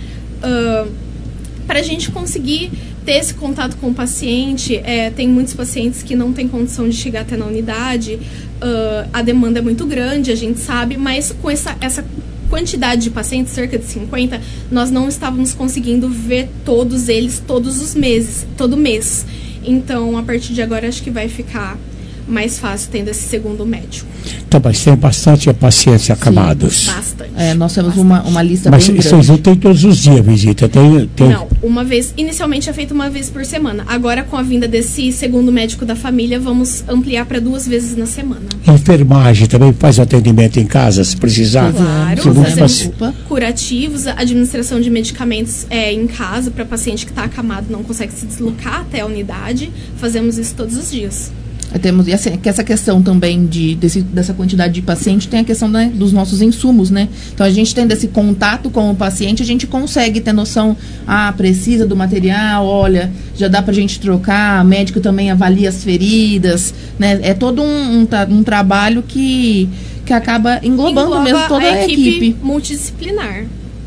uh, para a gente conseguir ter esse contato com o paciente. É, tem muitos pacientes que não têm condição de chegar até na unidade, uh, a demanda é muito grande, a gente sabe, mas com essa, essa quantidade de pacientes, cerca de cinquenta, nós não estávamos conseguindo ver todos eles todos os meses, todo mês. Então, a partir de agora, acho que vai ficar mais fácil tendo esse segundo médico. Então, mas tem bastante pacientes acamados. Sim, bastante. É, nós temos uma, uma lista mas bem grande. Mas vocês não tem todos os dias visita? Tem, tem... Não, uma vez, inicialmente é feito uma vez por semana. Agora, com a vinda desse segundo médico da família, vamos ampliar para duas vezes na semana. Enfermagem também faz atendimento em casa, se precisar? Claro, se fazemos curativos, a administração de medicamentos é, em casa, para paciente que está acamado, não consegue se deslocar até a unidade. Fazemos isso todos os dias. Temos, e assim, que essa questão também de, desse, dessa quantidade de pacientes, tem a questão, né, dos nossos insumos, né? Então, a gente tendo esse contato com o paciente, a gente consegue ter noção, ah, precisa do material, olha, já dá pra gente trocar, o médico também avalia as feridas, né? É todo um, um, um trabalho que, que acaba englobando Engloba mesmo toda a, a equipe. equipe multidisciplinar.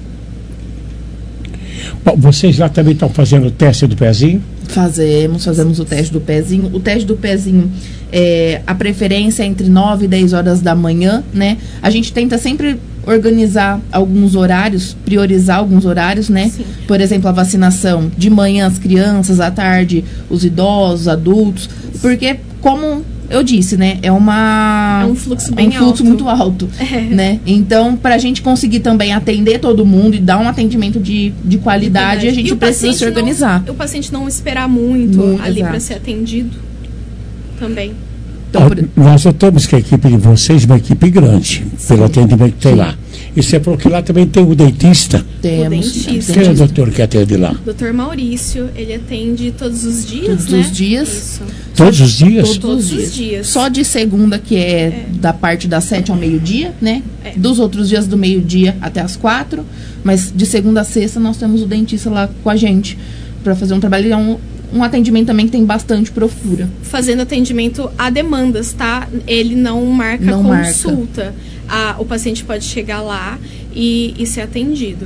Bom, vocês lá também estão fazendo o teste do pezinho? Fazemos, fazemos o teste do pezinho. O teste do pezinho, é, a preferência é entre nove e dez horas da manhã, né? A gente tenta sempre organizar alguns horários, priorizar alguns horários, né? Sim. Por exemplo, a vacinação de manhã as crianças, à tarde os idosos, adultos, porque como eu disse, né? É uma... É um fluxo bem um fluxo alto. muito alto, é. né? Então, para a gente conseguir também atender todo mundo e dar um atendimento de, de qualidade, a gente precisa se organizar. Não, o paciente não esperar muito Muito, ali exato. para ser atendido também. Então, por... Nós notamos que a equipe de vocês é uma equipe grande, pelo atendimento que tem lá. E você falou que lá também tem o dentista. Temos. O dentista. Quem é o doutor que atende lá? doutor Maurício, ele atende todos os dias, Todos né? os dias. Isso. Todos os dias? Todos, Todos os dias. os dias. Só de segunda, que é, é. da parte das sete ao meio-dia, né? É. Dos outros dias do meio-dia até as quatro. Mas de segunda a sexta nós temos o dentista lá com a gente para fazer um trabalho. É um, um atendimento também que tem bastante procura. Fazendo atendimento a demandas, tá? Ele não marca Não consulta. A, o paciente pode chegar lá e, e ser atendido.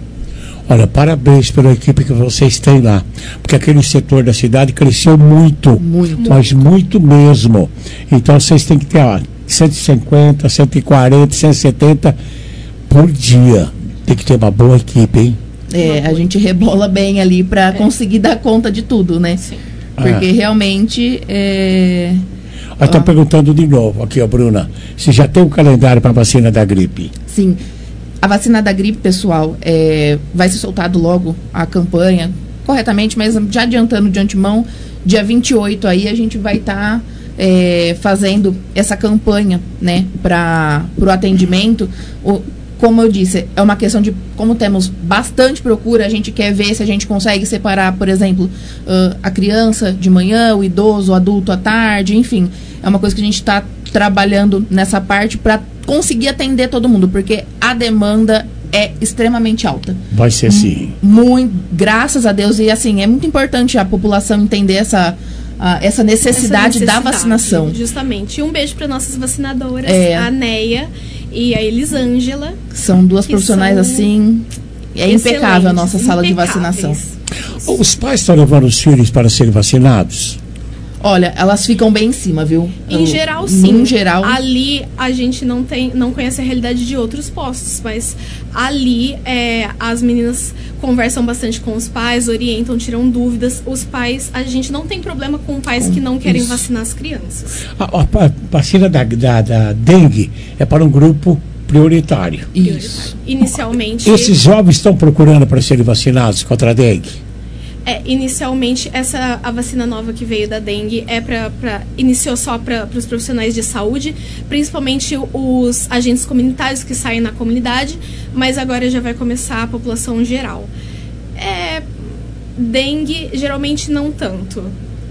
Olha, parabéns pela equipe que vocês têm lá, porque aquele setor da cidade cresceu muito, muito. mas muito mesmo. Então vocês têm que ter ó, cento e cinquenta, cento e quarenta, cento e setenta por dia. Tem que ter uma boa equipe, hein? É, a gente rebola bem ali para conseguir dar conta de tudo, né? Sim. Porque Ah. realmente é... Estão Ah. perguntando de novo aqui, ó, Bruna, se já tem um calendário para a vacina da gripe. Sim. A vacina da gripe, pessoal, é, vai ser soltado logo a campanha, corretamente, mas já adiantando de antemão, dia vinte e oito aí a gente vai estar tá, é, fazendo essa campanha, né, para o atendimento. O, como eu disse, é uma questão de, como temos bastante procura, a gente quer ver se a gente consegue separar, por exemplo, uh, a criança de manhã, o idoso, o adulto à tarde, enfim. É uma coisa que a gente está trabalhando nessa parte para conseguir atender todo mundo, porque a demanda é extremamente alta. Vai ser sim. Muito, graças a Deus, e assim, é muito importante a população entender essa, a, essa, necessidade Essa da necessidade, vacinação. Justamente. E um beijo para nossas vacinadoras, É. a Neia e a Elisângela. São duas que profissionais são assim, é impecável a nossa sala de vacinação. Os pais estão levando os filhos para serem vacinados? Olha, elas ficam bem em cima, viu? Em Eu- geral, sim. Em geral, Ali a gente não tem, não conhece a realidade de outros postos, mas ali é, as meninas conversam bastante com os pais, orientam, tiram dúvidas. Os pais, a gente não tem problema com pais que não querem Isso. vacinar as crianças. A, a, a vacina da, da, da dengue é para um grupo prioritário. Isso. Inicialmente. Esses jovens estão procurando para serem vacinados contra a dengue? É, inicialmente, essa a vacina nova que veio da dengue é pra, pra, iniciou só para os profissionais de saúde, principalmente os agentes comunitários que saem na comunidade, mas agora já vai começar a população geral. É, dengue, geralmente não tanto.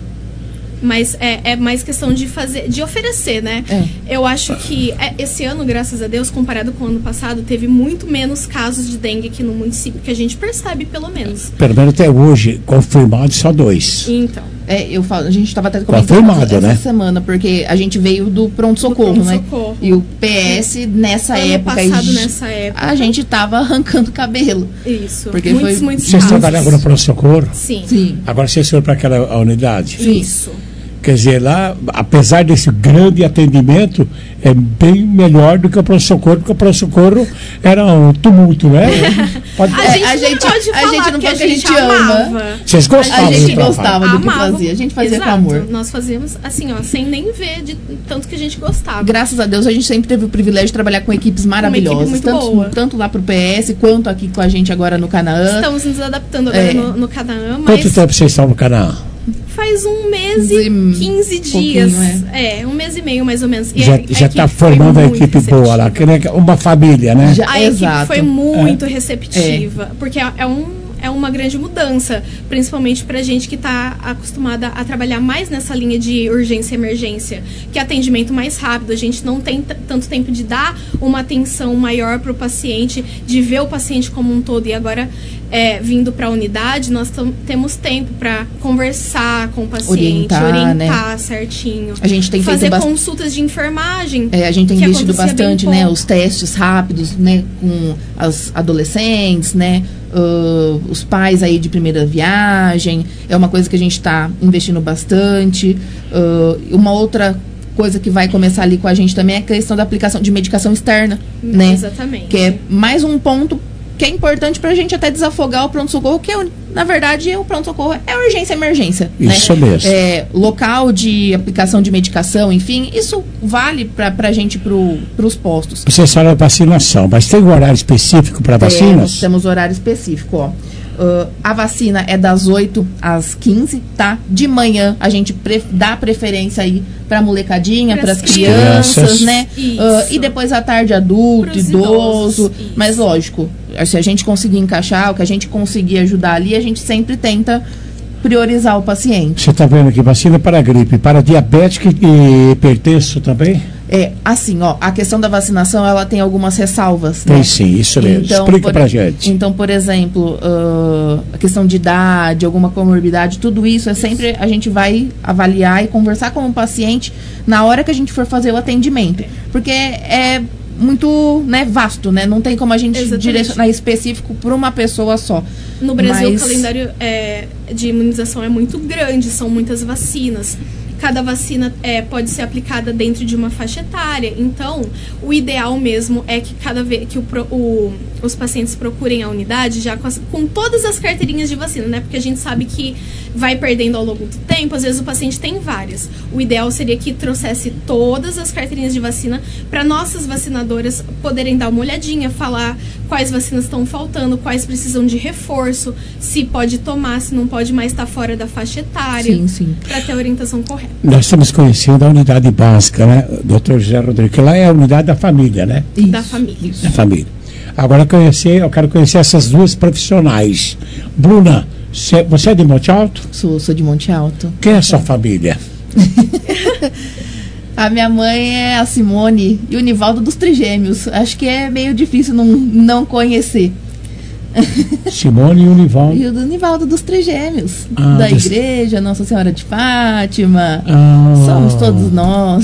Mas é, é mais questão de fazer, de oferecer, né? É. Eu acho que é, esse ano, graças a Deus, comparado com o ano passado, teve muito menos casos de dengue aqui no município, que a gente percebe, pelo menos. Pelo menos até hoje, confirmado só dois. Então. É, eu falo, a gente estava até comentando Confirmado, essa né? semana, porque a gente veio do pronto-socorro, né? pronto-socorro. E o P S, nessa Ano época, passado, aí, nessa época. a gente tava arrancando cabelo. Isso. Porque muitos, foi... muitos Vocês casos. trabalhavam no pronto-socorro? Sim. Sim. Agora vocês foram para aquela unidade? Isso. Quer dizer, lá, apesar desse grande atendimento, é bem melhor do que o pronto-socorro, porque o pronto-socorro era um tumulto, né? Pode... A É, gente a não gente- pode a falar gente não porque pode, a gente, a gente ama. amava. Vocês gostavam A gente do trabalho? gostava do que Amava. fazia. A gente fazia Exato. com amor. Nós fazíamos assim, ó, sem nem ver de tanto que a gente gostava. Graças a Deus, a gente sempre teve o privilégio de trabalhar com equipes maravilhosas. muito tanto, boa. tanto lá pro P S, quanto aqui com a gente agora no Canaã. Estamos nos adaptando agora É. no, no Canaã, Quanto mas tempo vocês estão no Canaã? faz um mês e quinze dias. É. um mês e meio mais ou menos. E Já a- a está equipe formando foi a muito equipe boa lá, que nem uma família, né? Já- A Exato. equipe foi muito É. receptiva, porque é, é um, é uma grande mudança, principalmente pra gente que está acostumada a trabalhar mais nessa linha de urgência e emergência, que é atendimento mais rápido, a gente não tem t- tanto tempo de dar uma atenção maior para o paciente, de ver o paciente como um todo, e agora é, vindo para a unidade, nós tam- temos tempo para conversar com o paciente, Orientar, orientar, né? certinho, A gente tem fazer feito bast- consultas de enfermagem. É, a gente tem que investido acontecia bem bastante, né, pouco. os testes rápidos, né, com as adolescentes, né, uh, os pais aí de primeira viagem, é uma coisa que a gente está investindo bastante. Uh, uma outra coisa que vai começar ali com a gente também é a questão da aplicação de medicação externa, né, Exatamente. que é mais um ponto que é importante pra gente até desafogar o pronto-socorro, que é, na verdade, o pronto-socorro é urgência e emergência. Isso né? mesmo. É, local de aplicação de medicação, enfim, isso vale pra, pra gente, pro, pros postos. Vocês falam vacinação, mas tem um horário específico para Temos, vacinas? temos horário específico, ó. Uh, a vacina é das oito às quinze, tá? De manhã a gente pre dá preferência aí pra molecadinha, para as crianças, crianças, né? Uh, e depois à tarde adulto, Pros idoso. Idosos, mas lógico, se a gente conseguir encaixar, o que a gente conseguir ajudar ali, a gente sempre tenta priorizar o paciente. Você está vendo aqui, vacina para gripe, para diabético e hipertenso também? É, assim, ó, a questão da vacinação, ela tem algumas ressalvas, tem, né? sim, isso mesmo. Então, explica por, pra gente. Então, por exemplo, uh, a questão de idade, alguma comorbidade, tudo isso é sempre, a gente vai avaliar e conversar com o paciente na hora que a gente for fazer o atendimento. Porque é muito, né, vasto, né? Não tem como a gente Exatamente. direcionar específico para uma pessoa só. No Brasil, Mas... o calendário é, de imunização é muito grande, são muitas vacinas. Cada vacina é, pode ser aplicada dentro de uma faixa etária. Então, o ideal mesmo é que cada vez que o, o, os pacientes procurem a unidade já com, as, com todas as carteirinhas de vacina, né? Porque a gente sabe que vai perdendo ao longo do tempo, às vezes o paciente tem várias. O ideal seria que trouxesse todas as carteirinhas de vacina para nossas vacinadoras poderem dar uma olhadinha, falar quais vacinas estão faltando, quais precisam de reforço, se pode tomar, se não pode mais estar fora da faixa etária. Sim, sim. Para ter a orientação correta. Nós estamos conhecendo a unidade básica, né, doutor José Rodrigues, que lá é a unidade da família, né? Isso. Da família. Da família. Agora conhecer, eu quero conhecer essas duas profissionais. Bruna, cê, você é de Monte Alto? Sou, sou de Monte Alto. Quem é a sua família? A minha mãe é a Simone e o Nivaldo dos Trigêmeos. Acho que é meio difícil não, não conhecer. Simone e o Nivaldo. E o do Nivaldo dos Trigêmeos. Ah, da des... igreja, Nossa Senhora de Fátima. Ah, Somos todos nós.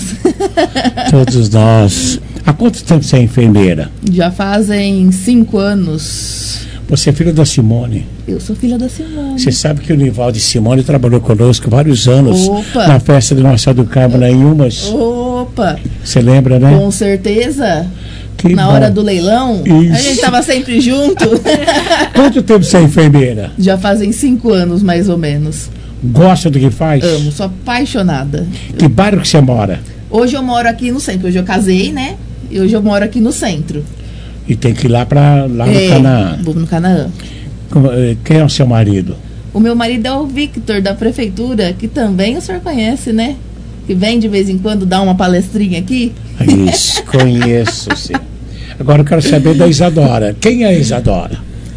Todos nós. Há quanto tempo você é enfermeira? Já fazem cinco anos. Você é filha da Simone? Eu sou filha da Simone. Você sabe que o Nivaldo e Simone trabalhou conosco vários anos. Opa. Na festa de Nossa Senhora do Carmo, lá em Umas. Opa! Você lembra, né? Com certeza. Que Na bom. hora do leilão, Isso. a gente estava sempre junto. Quanto tempo você é enfermeira? Já fazem cinco anos, mais ou menos. Gosta do que faz? Amo, sou apaixonada. Que bairro que você mora? Hoje eu moro aqui no centro. Hoje eu casei, né? E hoje eu moro aqui no centro. E tem que ir lá, pra, lá no é, Canaã. Vou no Canaã. Quem é o seu marido? O meu marido é o Victor, da prefeitura, que também o senhor conhece, né? Que vem de vez em quando dar uma palestrinha aqui. Isso, conheço, sim. Agora eu quero saber da Isadora. Quem é a Isadora?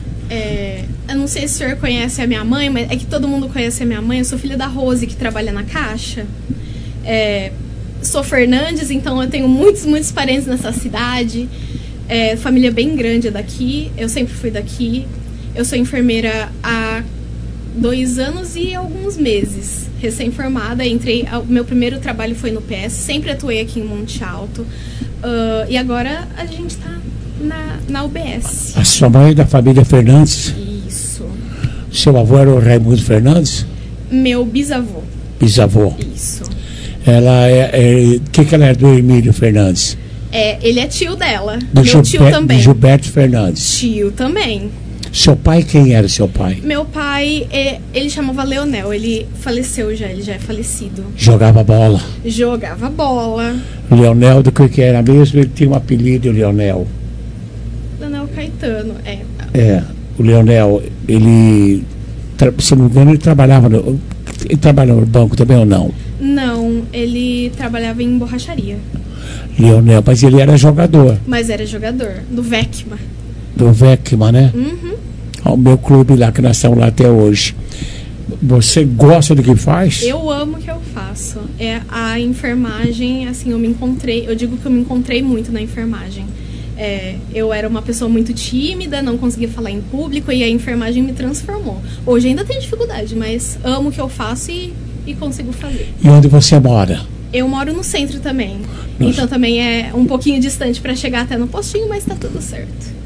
É, eu não sei se o senhor conhece a minha mãe, mas é que todo mundo conhece a minha mãe. Eu sou filha da Rose, que trabalha na Caixa. É, sou Fernandes, então eu tenho muitos, muitos parentes nessa cidade. É, família bem grande daqui. Eu sempre fui daqui. Eu sou enfermeira há dois anos e alguns meses. Recém-formada, entrei. O meu primeiro trabalho foi no P S, sempre atuei aqui em Monte Alto. Uh, e agora a gente está na, na U B S. A sua mãe é da família Fernandes? Isso. Seu avô era o Raimundo Fernandes? Meu bisavô. Bisavô. Isso. Ela é. é que, que ela é do Emílio Fernandes? É, ele é tio dela. Do meu Gilber, tio também. Gilberto Fernandes. Tio também. Seu pai, quem era seu pai? Meu pai, é, ele chamava Leonel, ele faleceu já, ele já é falecido. Jogava bola. Jogava bola. Leonel, do que que era mesmo? Ele tinha um apelido, Leonel. Leonel Caetano, é. É, o Leonel, ele, se não me engano, ele trabalhava no, ele trabalhava no banco também ou não? Não, ele trabalhava em borracharia. Leonel, mas ele era jogador. Mas era jogador, do Vecma. Do Vecma, né? Uhum. O meu clube lá, que nós estamos lá até hoje. Você gosta do que faz? Eu amo o que eu faço. É a enfermagem, assim, eu me encontrei, eu digo que eu me encontrei muito na enfermagem. É, eu era uma pessoa muito tímida, não conseguia falar em público e a enfermagem me transformou. Hoje ainda tenho dificuldade, mas amo o que eu faço e, e consigo fazer. E onde você mora? Eu moro no centro também. Nossa. Então também é um pouquinho distante para chegar até no postinho, mas tá tudo certo.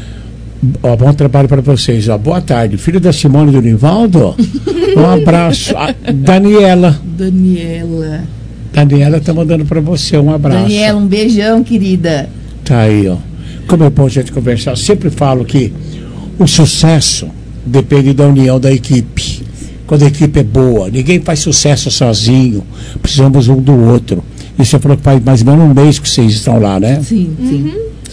Ó, bom trabalho para vocês. Ó, boa tarde. Filho da Simone e do Nivaldo? Um abraço. A Daniela. Daniela. Daniela tá mandando para você um abraço. Daniela, um beijão, querida. Tá aí, ó. Como é bom a gente conversar. Eu sempre falo que o sucesso depende da união da equipe. Quando a equipe é boa, ninguém faz sucesso sozinho. Precisamos um do outro. E você falou que faz mais ou menos um mês que vocês estão lá, né? Sim, sim. Uhum.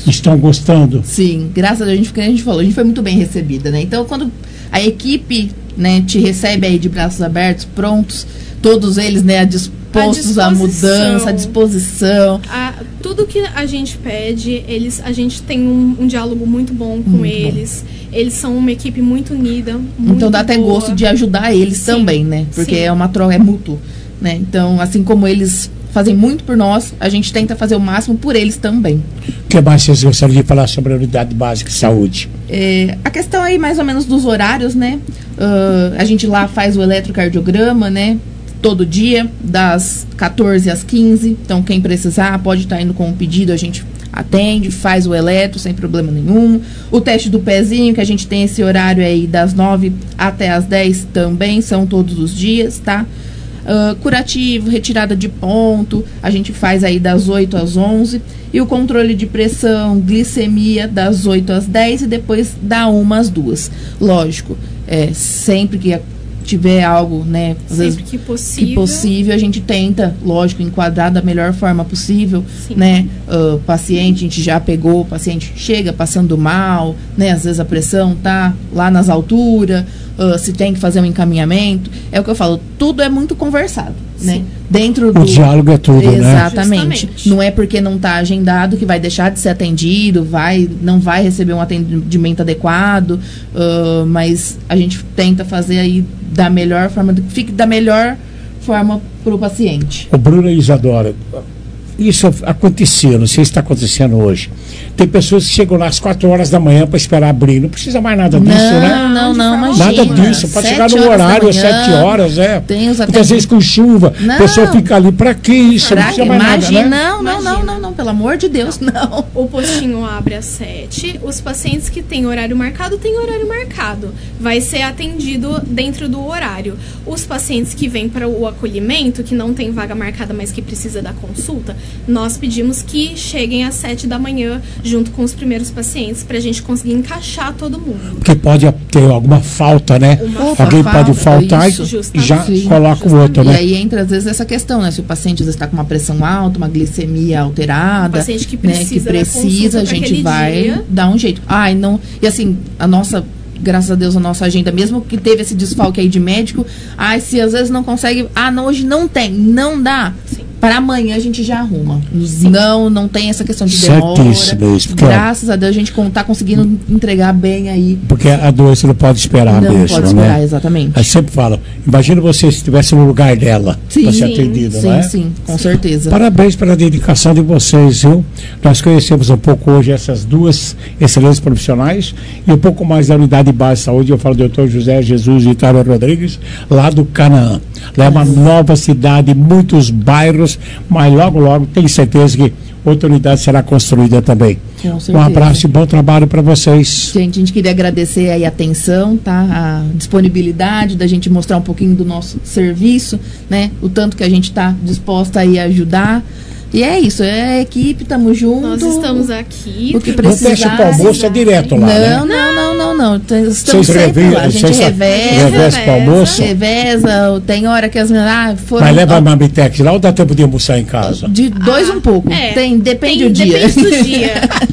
Estão gostando? Sim, graças a Deus, a gente, a gente falou, a gente foi muito bem recebida, né? Então, quando a equipe, né, te recebe aí de braços abertos, prontos, todos eles, né, dispostos à mudança, à disposição. A, tudo que a gente pede, eles, a gente tem um, um diálogo muito bom com Muito eles. Eles são uma equipe muito unida. Muito Então dá até boa. gosto de ajudar eles Sim, também, né? Porque sim. é uma troca, é mútuo, né? Então, assim como eles fazem muito por nós, a gente tenta fazer o máximo por eles também. O que mais vocês gostariam de falar sobre a unidade básica de saúde? É, a questão aí mais ou menos dos horários, né? Uh, a gente lá faz o eletrocardiograma, né? Todo dia, das quatorze às quinze. Então, quem precisar pode estar indo com um pedido, a gente atende, faz o eletro sem problema nenhum. O teste do pezinho, que a gente tem esse horário aí das nove até as dez também, são todos os dias, tá? Uh, curativo, retirada de ponto, a gente faz aí das oito às onze. E o controle de pressão, glicemia, das oito às dez e depois da uma às duas. Lógico, é, sempre que tiver algo, né, às Sempre vezes, que possível. que possível, a gente tenta, lógico, enquadrar da melhor forma possível, Sim. né, uh, paciente, a gente já pegou, o paciente chega passando mal, né, às vezes a pressão tá lá nas alturas, uh, se tem que fazer um encaminhamento, é o que eu falo, tudo é muito conversado, né, dentro do... O diálogo é tudo, né? Exatamente. Não é porque não está agendado que vai deixar de ser atendido, vai, não vai receber um atendimento adequado, uh, mas a gente tenta fazer aí da melhor forma, fique da melhor forma para o paciente. O Bruno e Isadora, isso acontecia, não sei se está acontecendo hoje. Tem pessoas que chegam lá às quatro horas da manhã para esperar abrir. Não precisa mais nada disso, não, né? Não, não, imagina. Nada disso. Pode chegar no horário às sete horas, é. Tem os Muitas vezes com chuva, a pessoa fica ali. Para que isso? Pra Não precisa que? mais Imagina, nada, né? não, não, não, não, não, pelo amor de Deus, não. O postinho abre às sete. Os pacientes que têm horário marcado, têm horário marcado. Vai ser atendido dentro do horário. Os pacientes que vêm para o acolhimento, que não tem vaga marcada, mas que precisa da consulta, nós pedimos que cheguem às sete da manhã, junto com os primeiros pacientes, para a gente conseguir encaixar todo mundo. Porque pode ter alguma falta, né? Uma Alguém falta, pode faltar isso. e já Sim, coloca o outro, E né? aí entra, às vezes, essa questão, né? Se o paciente às vezes está com uma pressão alta, uma glicemia alterada, O paciente que né, precisa que da precisa, a consulta gente naquele vai dia. dar um jeito. Ai, não. E assim, a nossa, graças a Deus, a nossa agenda, mesmo que teve esse desfalque aí de médico, ai, se às vezes não consegue, ah, não, hoje não tem, não dá. Para amanhã a gente já arruma. Não, não tem essa questão de demora. Certíssimo isso, porque, Graças a Deus a gente está conseguindo entregar bem aí. Porque a doença não pode esperar Não mesmo, pode esperar, né? exatamente. Aí sempre falam, imagina você se estivesse no lugar dela para ser atendido, sim, não é? sim, com certeza. Parabéns pela dedicação de vocês, viu? Nós conhecemos um pouco hoje essas duas excelentes profissionais e um pouco mais da unidade de base de saúde. Eu falo do doutor José Jesus Vitória Rodrigues, lá do Canaã. Lá é uma nova cidade, muitos bairros, mas logo, logo tenho certeza que outra unidade será construída também. Com Um certeza. abraço e bom trabalho para vocês. Gente, a gente queria agradecer aí a atenção, tá? A disponibilidade da gente mostrar um pouquinho do nosso serviço, né? O tanto que a gente está disposta aí a ajudar. E é isso, é a equipe, tamo junto. Nós estamos aqui. O que Não precisar. fecha para o almoço, é direto lá, Não, né? não, não, não, não. Estamos Vocês sempre revi- lá. A gente vocês reveza. reveza para o almoço? Reveza. Tem hora que as meninas ah, foram. Mas leva a Mambitex lá ou dá tempo de almoçar em casa? De dois um pouco. é. Tem, depende Tem- do dia. depende do dia.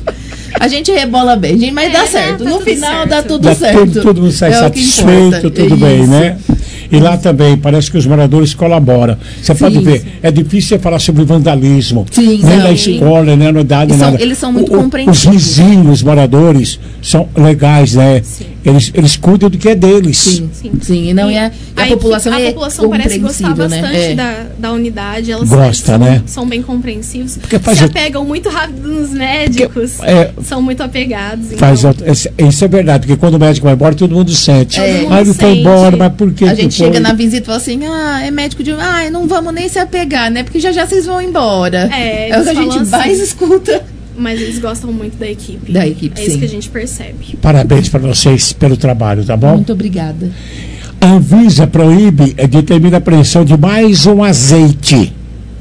A gente rebola bem, gente, mas É, dá dá- certo. tá no tudo final certo. dá tudo Dá certo. tudo, todo mundo sai É o que satisfeito, importa. tudo bem, Isso. né? E lá também, parece que os moradores colaboram. Você Sim, pode ver, sim. é difícil você falar sobre vandalismo. Sim, nem não, na sim. escola, nem na idade, E são- nada. eles são muito O- o- compreensivos. Os vizinhos, os moradores, são legais, né? Eles, eles cuidam do que é deles. Sim, sim. sim. E, não, e a, e a equipe- população a é população parece gostar compreensível, bastante né? É. da, da unidade. Elas Gosta, são, né? são bem compreensivos. Porque faz Se o- apegam muito rápido nos médicos. é, são muito apegados. Faz, então, auto- esse- isso é verdade, porque quando o médico vai embora, todo mundo sente. É. Ah, ele foi sente. embora, mas por que A que gente foi? chega na visita e fala assim, ah, é médico de... Ah, não vamos nem se apegar, né? Porque já já vocês vão embora. É, É o que a eles gente falam mais assim. escuta. Mas eles gostam muito da equipe. Da equipe, É isso sim. que a gente percebe. Parabéns para vocês pelo trabalho, tá bom? Muito obrigada. A Anvisa proíbe e determina a apreensão de mais um azeite.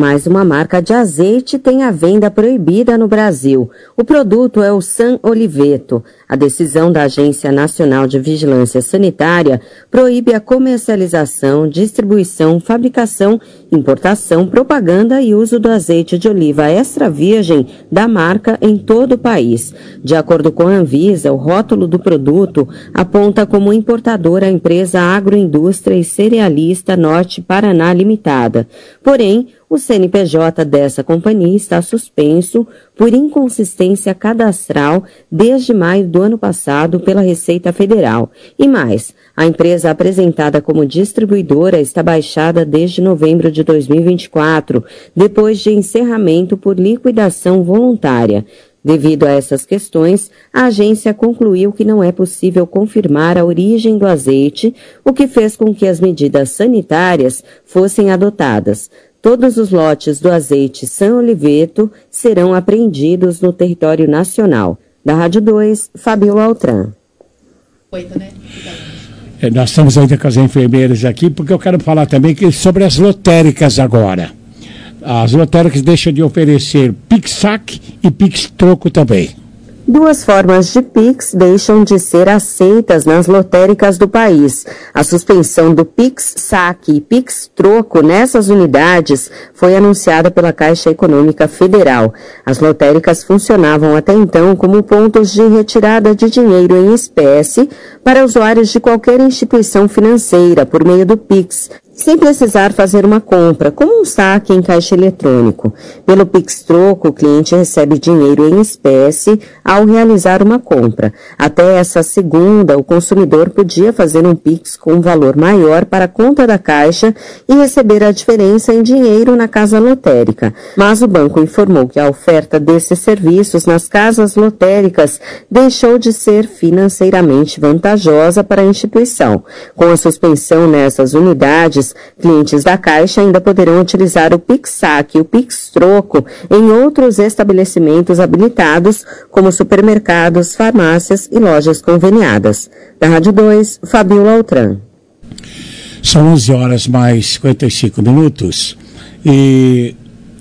Mais uma marca de azeite tem a venda proibida no Brasil. O produto é o San Oliveto. A decisão da Agência Nacional de Vigilância Sanitária proíbe a comercialização, distribuição, fabricação, importação, propaganda e uso do azeite de oliva extra virgem da marca em todo o país. De acordo com a Anvisa, o rótulo do produto aponta como importadora a empresa Agroindústria e Cerealista Norte Paraná Limitada. Porém, o C N P J dessa companhia está suspenso por inconsistência cadastral desde maio do ano passado pela Receita Federal. E mais, a empresa apresentada como distribuidora está baixada desde novembro de dois mil e vinte e quatro, depois de encerramento por liquidação voluntária. Devido a essas questões, a agência concluiu que não é possível confirmar a origem do azeite, o que fez com que as medidas sanitárias fossem adotadas. Todos os lotes do azeite San Oliveto serão apreendidos no território nacional. Da Rádio dois, Fabiola Altran. É, nós estamos ainda com as enfermeiras aqui, porque eu quero falar também que, sobre as lotéricas agora. As lotéricas deixam de oferecer Pix-Saque e Pix-Troco também. Duas formas de Pix deixam de ser aceitas nas lotéricas do país. A suspensão do Pix-Saque e Pix-Troco nessas unidades foi anunciada pela Caixa Econômica Federal. As lotéricas funcionavam até então como pontos de retirada de dinheiro em espécie para usuários de qualquer instituição financeira por meio do Pix, sem precisar fazer uma compra, como um saque em caixa eletrônico. Pelo Pix-Troco, o cliente recebe dinheiro em espécie ao realizar uma compra. Até essa segunda, o consumidor podia fazer um Pix com um valor maior para a conta da Caixa e receber a diferença em dinheiro na casa lotérica. Mas o banco informou que a oferta desses serviços nas casas lotéricas deixou de ser financeiramente vantajosa para a instituição. Com a suspensão nessas unidades, clientes da Caixa ainda poderão utilizar o Pix-Saque e o Pix-Troco em outros estabelecimentos habilitados, como supermercados, farmácias e lojas conveniadas. Da Rádio dois, Fabiola Altran. São onze horas mais cinquenta e cinco minutos e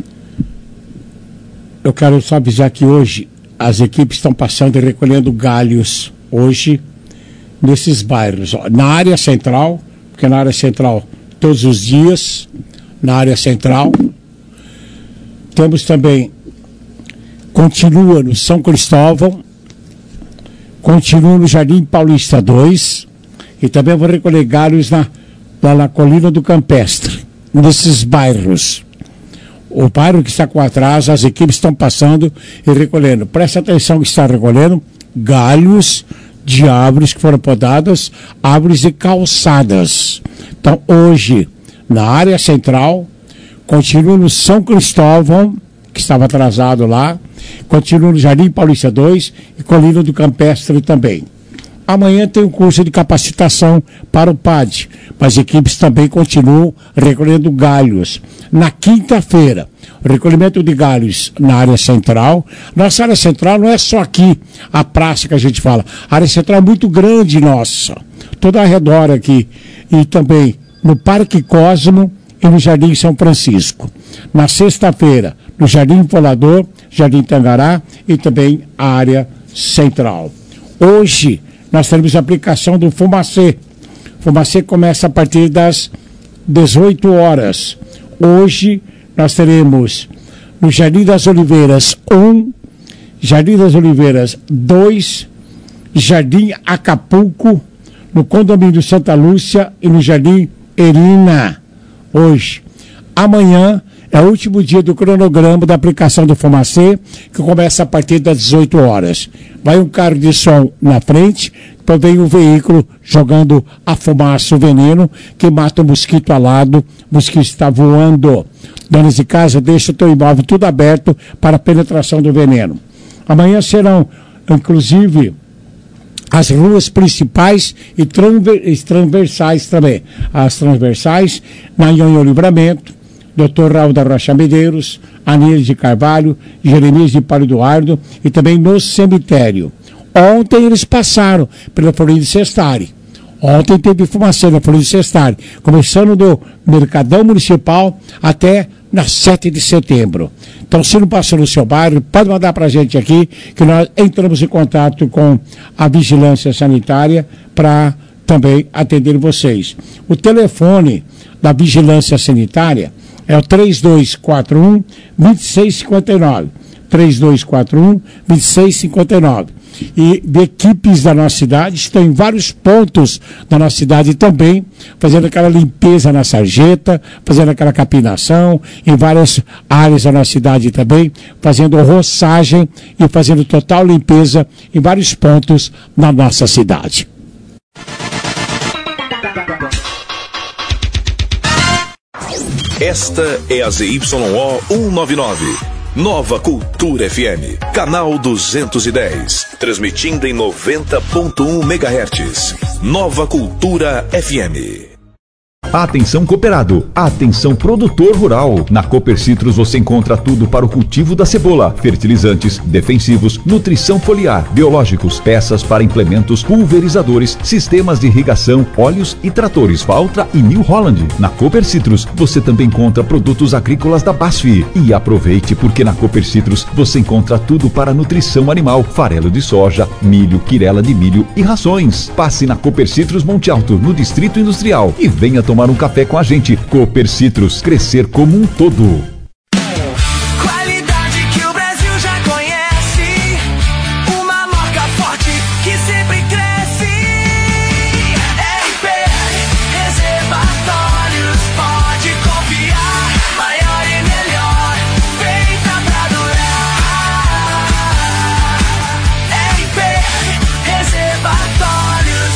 eu quero só avisar que hoje as equipes estão passando e recolhendo galhos hoje nesses bairros. Na área central, porque na área central todos os dias, na área central. Temos também, continua no São Cristóvão, continua no Jardim Paulista dois, e também vou recolher galhos na, lá na Colina do Campestre, nesses bairros. O bairro que está com atraso, as equipes estão passando e recolhendo. Presta atenção que está recolhendo galhos de árvores que foram podadas, árvores e calçadas. Então, hoje, na área central, continua no São Cristóvão, que estava atrasado lá, continua no Jardim Paulista dois e Colina do Campestre também. Amanhã tem um curso de capacitação para o P A D, mas equipes também continuam recolhendo galhos. Na quinta-feira, o recolhimento de galhos na área central. Nossa área central não é só aqui, a praça que a gente fala. A área central é muito grande, nossa. Toda ao redor aqui. E também no Parque Cosmo e no Jardim São Francisco. Na sexta-feira, no Jardim Volador, Jardim Tangará e também a área central. Hoje, nós teremos a aplicação do Fumacê. Fumacê começa a partir das dezoito horas. Hoje, nós teremos no Jardim das Oliveiras um, Jardim das Oliveiras dois, Jardim Acapulco, no Condomínio Santa Lúcia e no Jardim Erina. Hoje. Amanhã é o último dia do cronograma da aplicação do Fumacê, que começa a partir das dezoito horas. Vai um carro de som na frente, depois vem um veículo jogando a fumaça, o veneno, que mata o mosquito alado, o mosquito está voando. Donas de casa, deixa o teu imóvel tudo aberto para a penetração do veneno. Amanhã serão, inclusive, as ruas principais e transversais também. As transversais, na Nhonhô Livramento, doutor Raul da Rocha Medeiros, Anísio de Carvalho, Jeremias de Paulo Eduardo e também no cemitério. Ontem eles passaram pela Florida Sestari. Ontem teve Fumacê na Florida Sestari, começando do Mercadão Municipal até na sete de setembro. Então, se não passou no seu bairro, pode mandar para a gente aqui, que nós entramos em contato com a Vigilância Sanitária para também atender vocês. O telefone da Vigilância Sanitária é o três dois quatro um, dois seis cinco nove. três dois quatro um, dois seis cinco nove. E de equipes da nossa cidade, estão em vários pontos da nossa cidade também, fazendo aquela limpeza na sarjeta, fazendo aquela capinação, em várias áreas da nossa cidade também, fazendo roçagem e fazendo total limpeza em vários pontos da nossa cidade. Esta é a Z Y O cento e noventa e nove. Nova Cultura F M, canal duzentos e dez, transmitindo em noventa ponto um megahertz. Nova Cultura F M. Atenção cooperado, atenção produtor rural. Na Cooper Citrus você encontra tudo para o cultivo da cebola: fertilizantes, defensivos, nutrição foliar, biológicos, peças para implementos, pulverizadores, sistemas de irrigação, óleos e tratores Valtra e New Holland. Na Cooper Citrus você também encontra produtos agrícolas da B A S F. E aproveite, porque na Cooper Citrus você encontra tudo para nutrição animal: farelo de soja, milho, quirela de milho e rações. Passe na Cooper Citrus Monte Alto, no Distrito Industrial, e venha tomar um café com a gente. Cooper Citrus, crescer como um todo. Qualidade que o Brasil já conhece, uma marca forte que sempre cresce. R P Reservatórios, pode confiar, maior e melhor, feita pra durar. R P Reservatórios.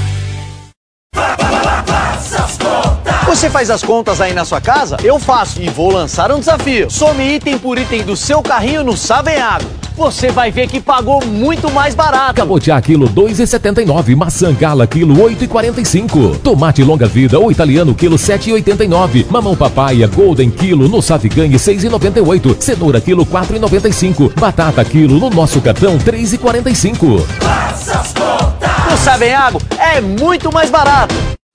Você faz as contas aí na sua casa? Eu faço e vou lançar um desafio. Some item por item do seu carrinho no Savenhago. Você vai ver que pagou muito mais barato. Cabotiá quilo dois reais e setenta e nove, maçã gala quilo oito reais e quarenta e cinco, tomate longa vida ou italiano quilo sete reais e oitenta e nove, mamão papaya golden quilo no Savigangue seis reais e noventa e oito, cenoura quilo quatro reais e noventa e cinco, batata quilo no nosso cartão três reais e quarenta e cinco. Faça as contas. No Savenhago é muito mais barato.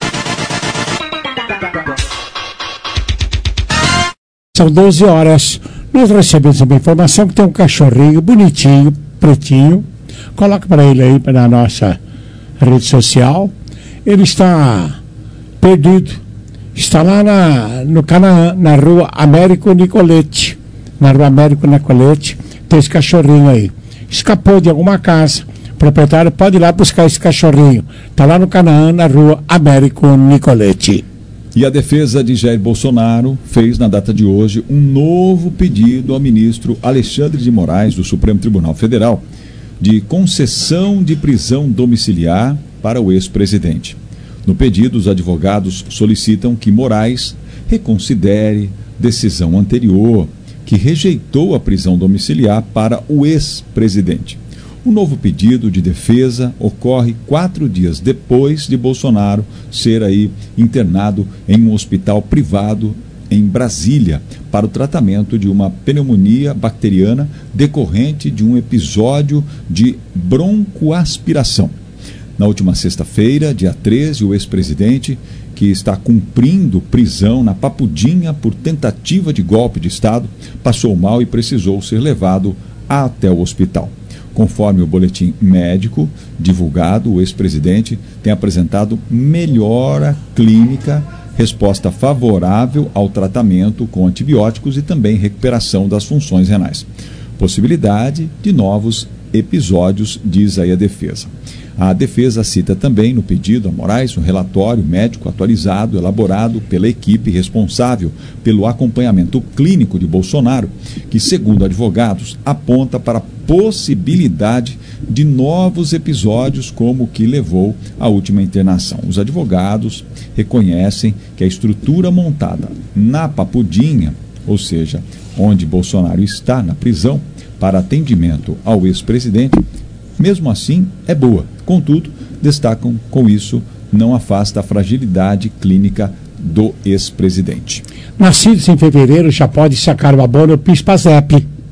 São doze horas. Nós recebemos uma informação que tem um cachorrinho bonitinho, pretinho. Coloca para ele aí na nossa rede social. Ele está perdido. Está lá na, no Canaã, na rua Américo Nicolete. Na rua Américo Nicolete. Tem esse cachorrinho aí. Escapou de alguma casa. O proprietário pode ir lá buscar esse cachorrinho. Está lá no Canaã, na rua Américo Nicolete. E a defesa de Jair Bolsonaro fez, na data de hoje, um novo pedido ao ministro Alexandre de Moraes, do Supremo Tribunal Federal, de concessão de prisão domiciliar para o ex-presidente. No pedido, os advogados solicitam que Moraes reconsidere decisão anterior que rejeitou a prisão domiciliar para o ex-presidente. O novo pedido de defesa ocorre quatro dias depois de Bolsonaro ser aí internado em um hospital privado em Brasília para o tratamento de uma pneumonia bacteriana decorrente de um episódio de broncoaspiração. Na última sexta-feira, dia treze, o ex-presidente, que está cumprindo prisão na Papudinha por tentativa de golpe de Estado, passou mal e precisou ser levado até o hospital. Conforme o boletim médico divulgado, o ex-presidente tem apresentado melhora clínica, resposta favorável ao tratamento com antibióticos e também recuperação das funções renais. Possibilidade de novos episódios, diz aí a defesa. A defesa cita também no pedido a Moraes um relatório médico atualizado, elaborado pela equipe responsável pelo acompanhamento clínico de Bolsonaro, que, segundo advogados, aponta para a possibilidade de novos episódios como o que levou à última internação. Os advogados reconhecem que a estrutura montada na Papudinha, ou seja, onde Bolsonaro está na prisão para atendimento ao ex-presidente, mesmo assim é boa. Contudo, destacam com isso, não afasta a fragilidade clínica do ex-presidente. Nascidos em fevereiro já pode sacar o abono PIS-PASEP.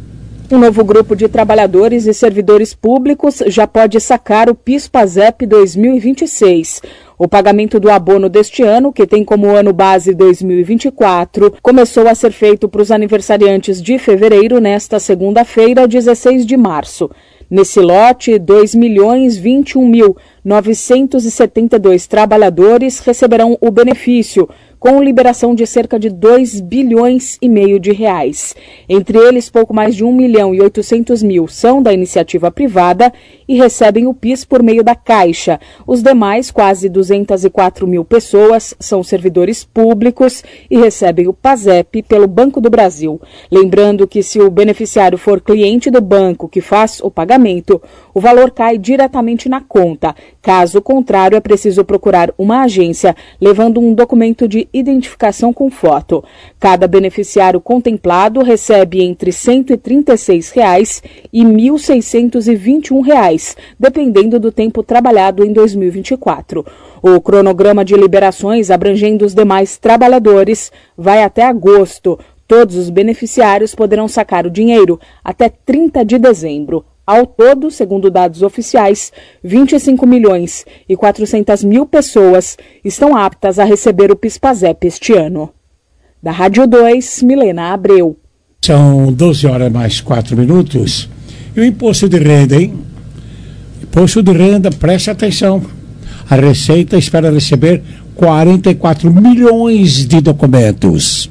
Um novo grupo de trabalhadores e servidores públicos já pode sacar o PIS/PASEP dois mil e vinte e seis. O pagamento do abono deste ano, que tem como ano base dois mil e vinte e quatro, começou a ser feito para os aniversariantes de fevereiro nesta segunda-feira, dezesseis de março. Nesse lote, dois milhões vinte e um mil novecentos e setenta e dois trabalhadores receberão o benefício, com liberação de cerca de dois bilhões e meio de reais. Entre eles, pouco mais de um milhão e oitocentos mil são da iniciativa privada e recebem o PIS por meio da Caixa. Os demais, quase duzentas e quatro mil pessoas, são servidores públicos e recebem o PASEP pelo Banco do Brasil. Lembrando que se o beneficiário for cliente do banco que faz o pagamento, o valor cai diretamente na conta. Caso contrário, é preciso procurar uma agência levando um documento de identificação com foto. Cada beneficiário contemplado recebe entre cento e trinta e seis reais e mil seiscentos e vinte e um reais, dependendo do tempo trabalhado em dois mil e vinte e quatro. O cronograma de liberações abrangendo os demais trabalhadores vai até agosto. Todos os beneficiários poderão sacar o dinheiro até trinta de dezembro. Ao todo, segundo dados oficiais, vinte e cinco milhões e quatrocentas mil pessoas estão aptas a receber o PIS/PASEP este ano. Da Rádio dois, Milena Abreu. São doze horas mais quatro minutos. E o imposto de renda, hein? Imposto de renda, preste atenção. A Receita espera receber quarenta e quatro milhões de documentos.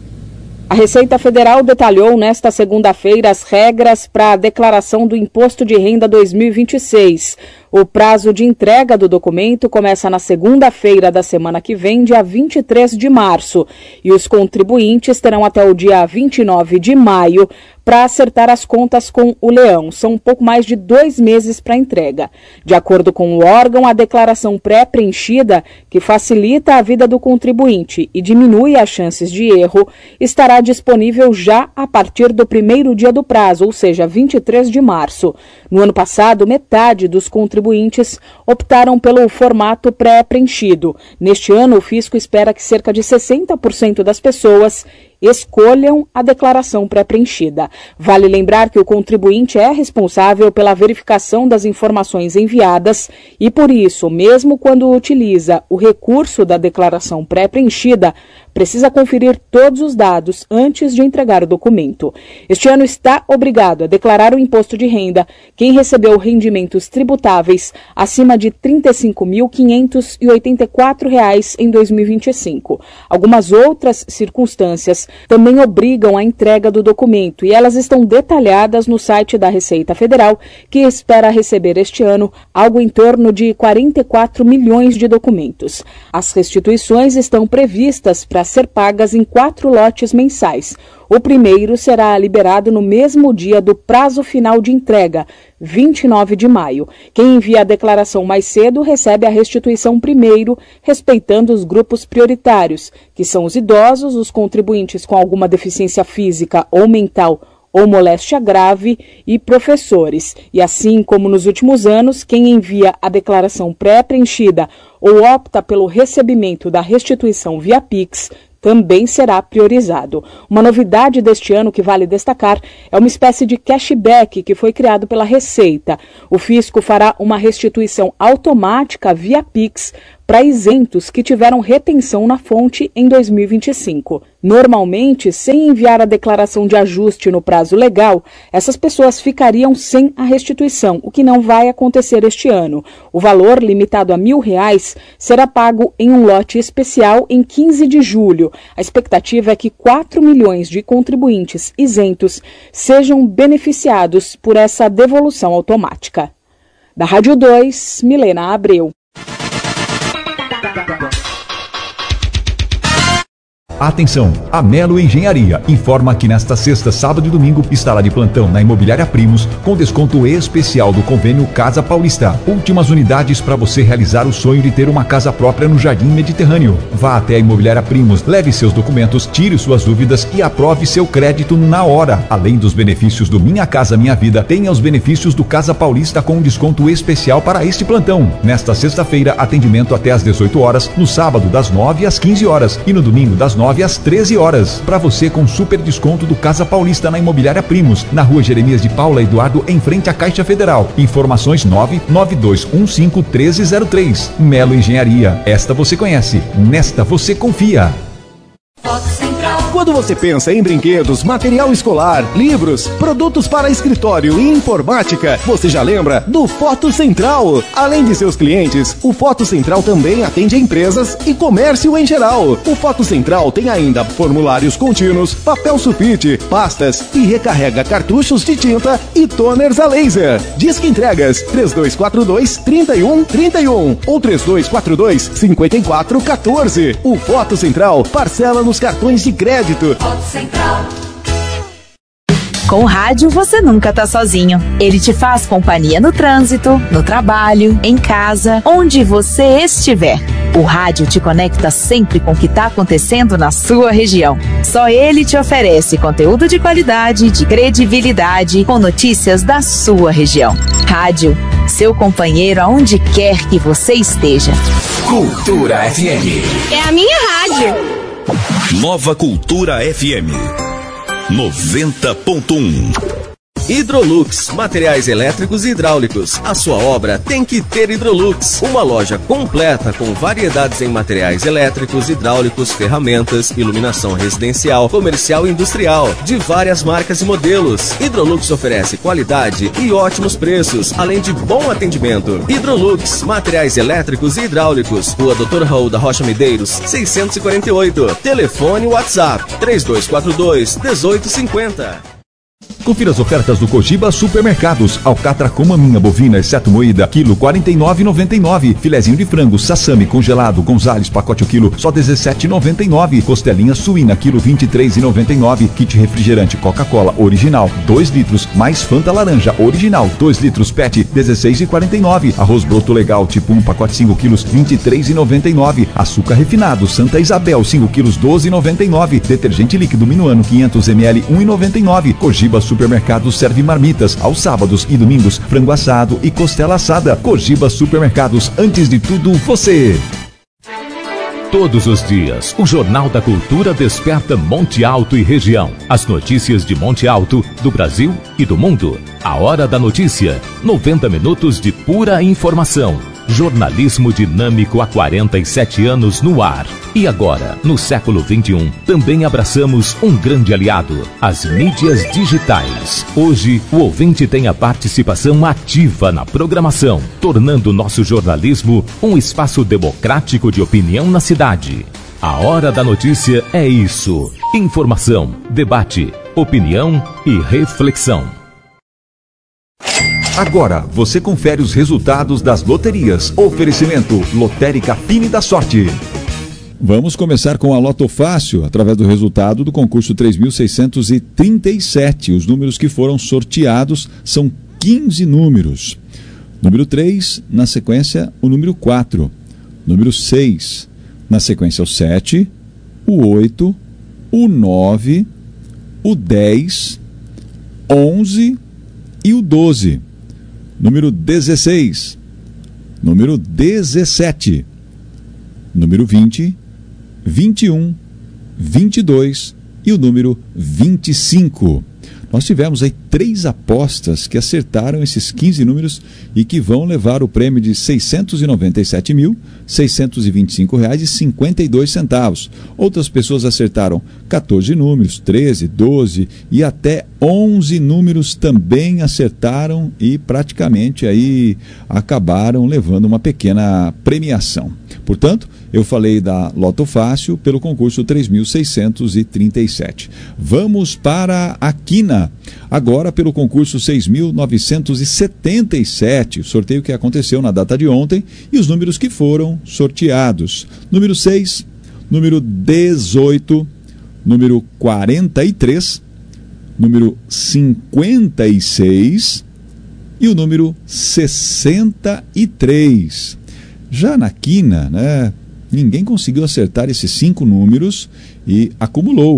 A Receita Federal detalhou nesta segunda-feira as regras para a declaração do Imposto de Renda dois mil e vinte e seis. O prazo de entrega do documento começa na segunda-feira da semana que vem, dia vinte e três de março, e os contribuintes terão até o dia vinte e nove de maio para acertar as contas com o leão. São um pouco mais de dois meses para entrega. De acordo com o órgão, a declaração pré-preenchida, que facilita a vida do contribuinte e diminui as chances de erro, estará disponível já a partir do primeiro dia do prazo, ou seja, vinte e três de março. No ano passado, metade dos contribuintes optaram pelo formato pré-preenchido. Neste ano, o fisco espera que cerca de sessenta por cento das pessoas escolham a declaração pré-preenchida. Vale lembrar que o contribuinte é responsável pela verificação das informações enviadas e, por isso, mesmo quando utiliza o recurso da declaração pré-preenchida, precisa conferir todos os dados antes de entregar o documento. Este ano está obrigado a declarar o imposto de renda quem recebeu rendimentos tributáveis acima de trinta e cinco mil quinhentos e oitenta e quatro reais em dois mil e vinte e cinco. Algumas outras circunstâncias também obrigam a entrega do documento e elas estão detalhadas no site da Receita Federal, que espera receber este ano algo em torno de quarenta e quatro milhões de documentos. As restituições estão previstas para ser pagas em quatro lotes mensais. O primeiro será liberado no mesmo dia do prazo final de entrega, vinte e nove de maio. Quem envia a declaração mais cedo recebe a restituição primeiro, respeitando os grupos prioritários, que são os idosos, os contribuintes com alguma deficiência física ou mental ou moléstia grave e professores. E assim como nos últimos anos, quem envia a declaração pré-preenchida ou opta pelo recebimento da restituição via Pix também será priorizado. Uma novidade deste ano que vale destacar é uma espécie de cashback que foi criado pela Receita. O fisco fará uma restituição automática via Pix para isentos que tiveram retenção na fonte em dois mil e vinte e cinco. Normalmente, sem enviar a declaração de ajuste no prazo legal, essas pessoas ficariam sem a restituição, o que não vai acontecer este ano. O valor, limitado a mil reais, será pago em um lote especial em quinze de julho. A expectativa é que quatro milhões de contribuintes isentos sejam beneficiados por essa devolução automática. Da Rádio dois, Milena Abreu. Atenção, a Melo Engenharia informa que nesta sexta, sábado e domingo estará de plantão na Imobiliária Primos com desconto especial do convênio Casa Paulista. Últimas unidades para você realizar o sonho de ter uma casa própria no Jardim Mediterrâneo. Vá até a Imobiliária Primos, leve seus documentos, tire suas dúvidas e aprove seu crédito na hora. Além dos benefícios do Minha Casa Minha Vida, tenha os benefícios do Casa Paulista com um desconto especial para este plantão. Nesta sexta-feira, atendimento até às dezoito horas, no sábado das nove às quinze horas e no domingo das nove nove às treze horas. Para você com super desconto do Casa Paulista na Imobiliária Primos, na Rua Jeremias de Paula Eduardo, em frente à Caixa Federal. Informações nove nove dois um cinco um três zero três. Melo Engenharia. Esta você conhece, nesta você confia. Quando você pensa em brinquedos, material escolar, livros, produtos para escritório e informática, você já lembra do Foto Central. Além de seus clientes, o Foto Central também atende empresas e comércio em geral. O Foto Central tem ainda formulários contínuos, papel sulfite, pastas e recarrega cartuchos de tinta e toners a laser. Disque entregas três dois quatro dois, três um três um ou três dois quatro dois, cinco quatro um quatro. O Foto Central parcela nos cartões de crédito. Com o rádio você nunca tá sozinho. Ele te faz companhia no trânsito, no trabalho, em casa, onde você estiver. O rádio te conecta sempre com o que tá acontecendo na sua região. Só ele te oferece conteúdo de qualidade, de credibilidade, com notícias da sua região. Rádio, seu companheiro aonde quer que você esteja. Cultura F M. É a minha rádio. Nova Cultura F M noventa ponto um. Hidrolux, materiais elétricos e hidráulicos. A sua obra tem que ter Hidrolux. Uma loja completa com variedades em materiais elétricos, hidráulicos, ferramentas, iluminação residencial, comercial e industrial, de várias marcas e modelos. Hidrolux oferece qualidade e ótimos preços, além de bom atendimento. Hidrolux, materiais elétricos e hidráulicos. Rua doutor Raul da Rocha Medeiros, seiscentos e quarenta e oito. Telefone WhatsApp três dois quatro dois, um oito cinco zero. Confira as ofertas do Cogiba Supermercados. Alcatra com maminha bovina, exceto moída, quilo quarenta e nove reais e noventa e nove centavos. Filezinho de frango, sassami congelado, Gonzales, pacote o quilo, só dezessete reais e noventa e nove centavos. Costelinha suína, quilo vinte e três reais e noventa e nove centavos. Kit refrigerante Coca-Cola original, dois litros, mais Fanta laranja original, dois litros P E T, dezesseis reais e quarenta e nove centavos. Arroz broto legal, tipo um, pacote cinco quilos, vinte e três reais e noventa e nove centavos. Açúcar refinado, Santa Isabel, cinco quilos, doze reais e noventa e nove centavos. Detergente líquido Minuano, quinhentos mililitros, um real e noventa e nove centavos. Cogiba Supermercados serve marmitas aos sábados e domingos, frango assado e costela assada. Cogiba Supermercados, antes de tudo, você. Todos os dias, o Jornal da Cultura desperta Monte Alto e região. As notícias de Monte Alto, do Brasil e do mundo. A Hora da Notícia. noventa minutos de pura informação. Jornalismo dinâmico há quarenta e sete anos no ar. E agora, no século vinte e um, também abraçamos um grande aliado, as mídias digitais. Hoje, o ouvinte tem a participação ativa na programação, tornando nosso jornalismo um espaço democrático de opinião na cidade. A Hora da Notícia é isso: informação, debate, opinião e reflexão. Agora, você confere os resultados das loterias. Oferecimento Lotérica Fine da Sorte. Vamos começar com a Loto Fácil, através do resultado do concurso três mil seiscentos e trinta e sete. Os números que foram sorteados são quinze números. Número três, na sequência, o número quatro. Número seis, na sequência, o sete, o oito, o nove, o dez, onze e o doze. Número dezesseis, número dezessete, número vinte, vinte e um, vinte e dois e o número vinte e cinco. Nós tivemos aí três apostas que acertaram esses quinze números e que vão levar o prêmio de seiscentos e noventa e sete mil, seiscentos e vinte e cinco reais e cinquenta e dois centavos. Outras pessoas acertaram quatorze números, treze, doze e até onze números também acertaram e praticamente aí acabaram levando uma pequena premiação. Portanto, eu falei da Loto Fácil pelo concurso três mil seiscentos e trinta e sete. Vamos para a Quina, agora pelo concurso seis mil novecentos e setenta e sete, o sorteio que aconteceu na data de ontem e os números que foram sorteados. Número seis, número dezoito, número quarenta e três, número cinquenta e seis e o número sessenta e três. Já na Quina, né, ninguém conseguiu acertar esses cinco números e acumulou.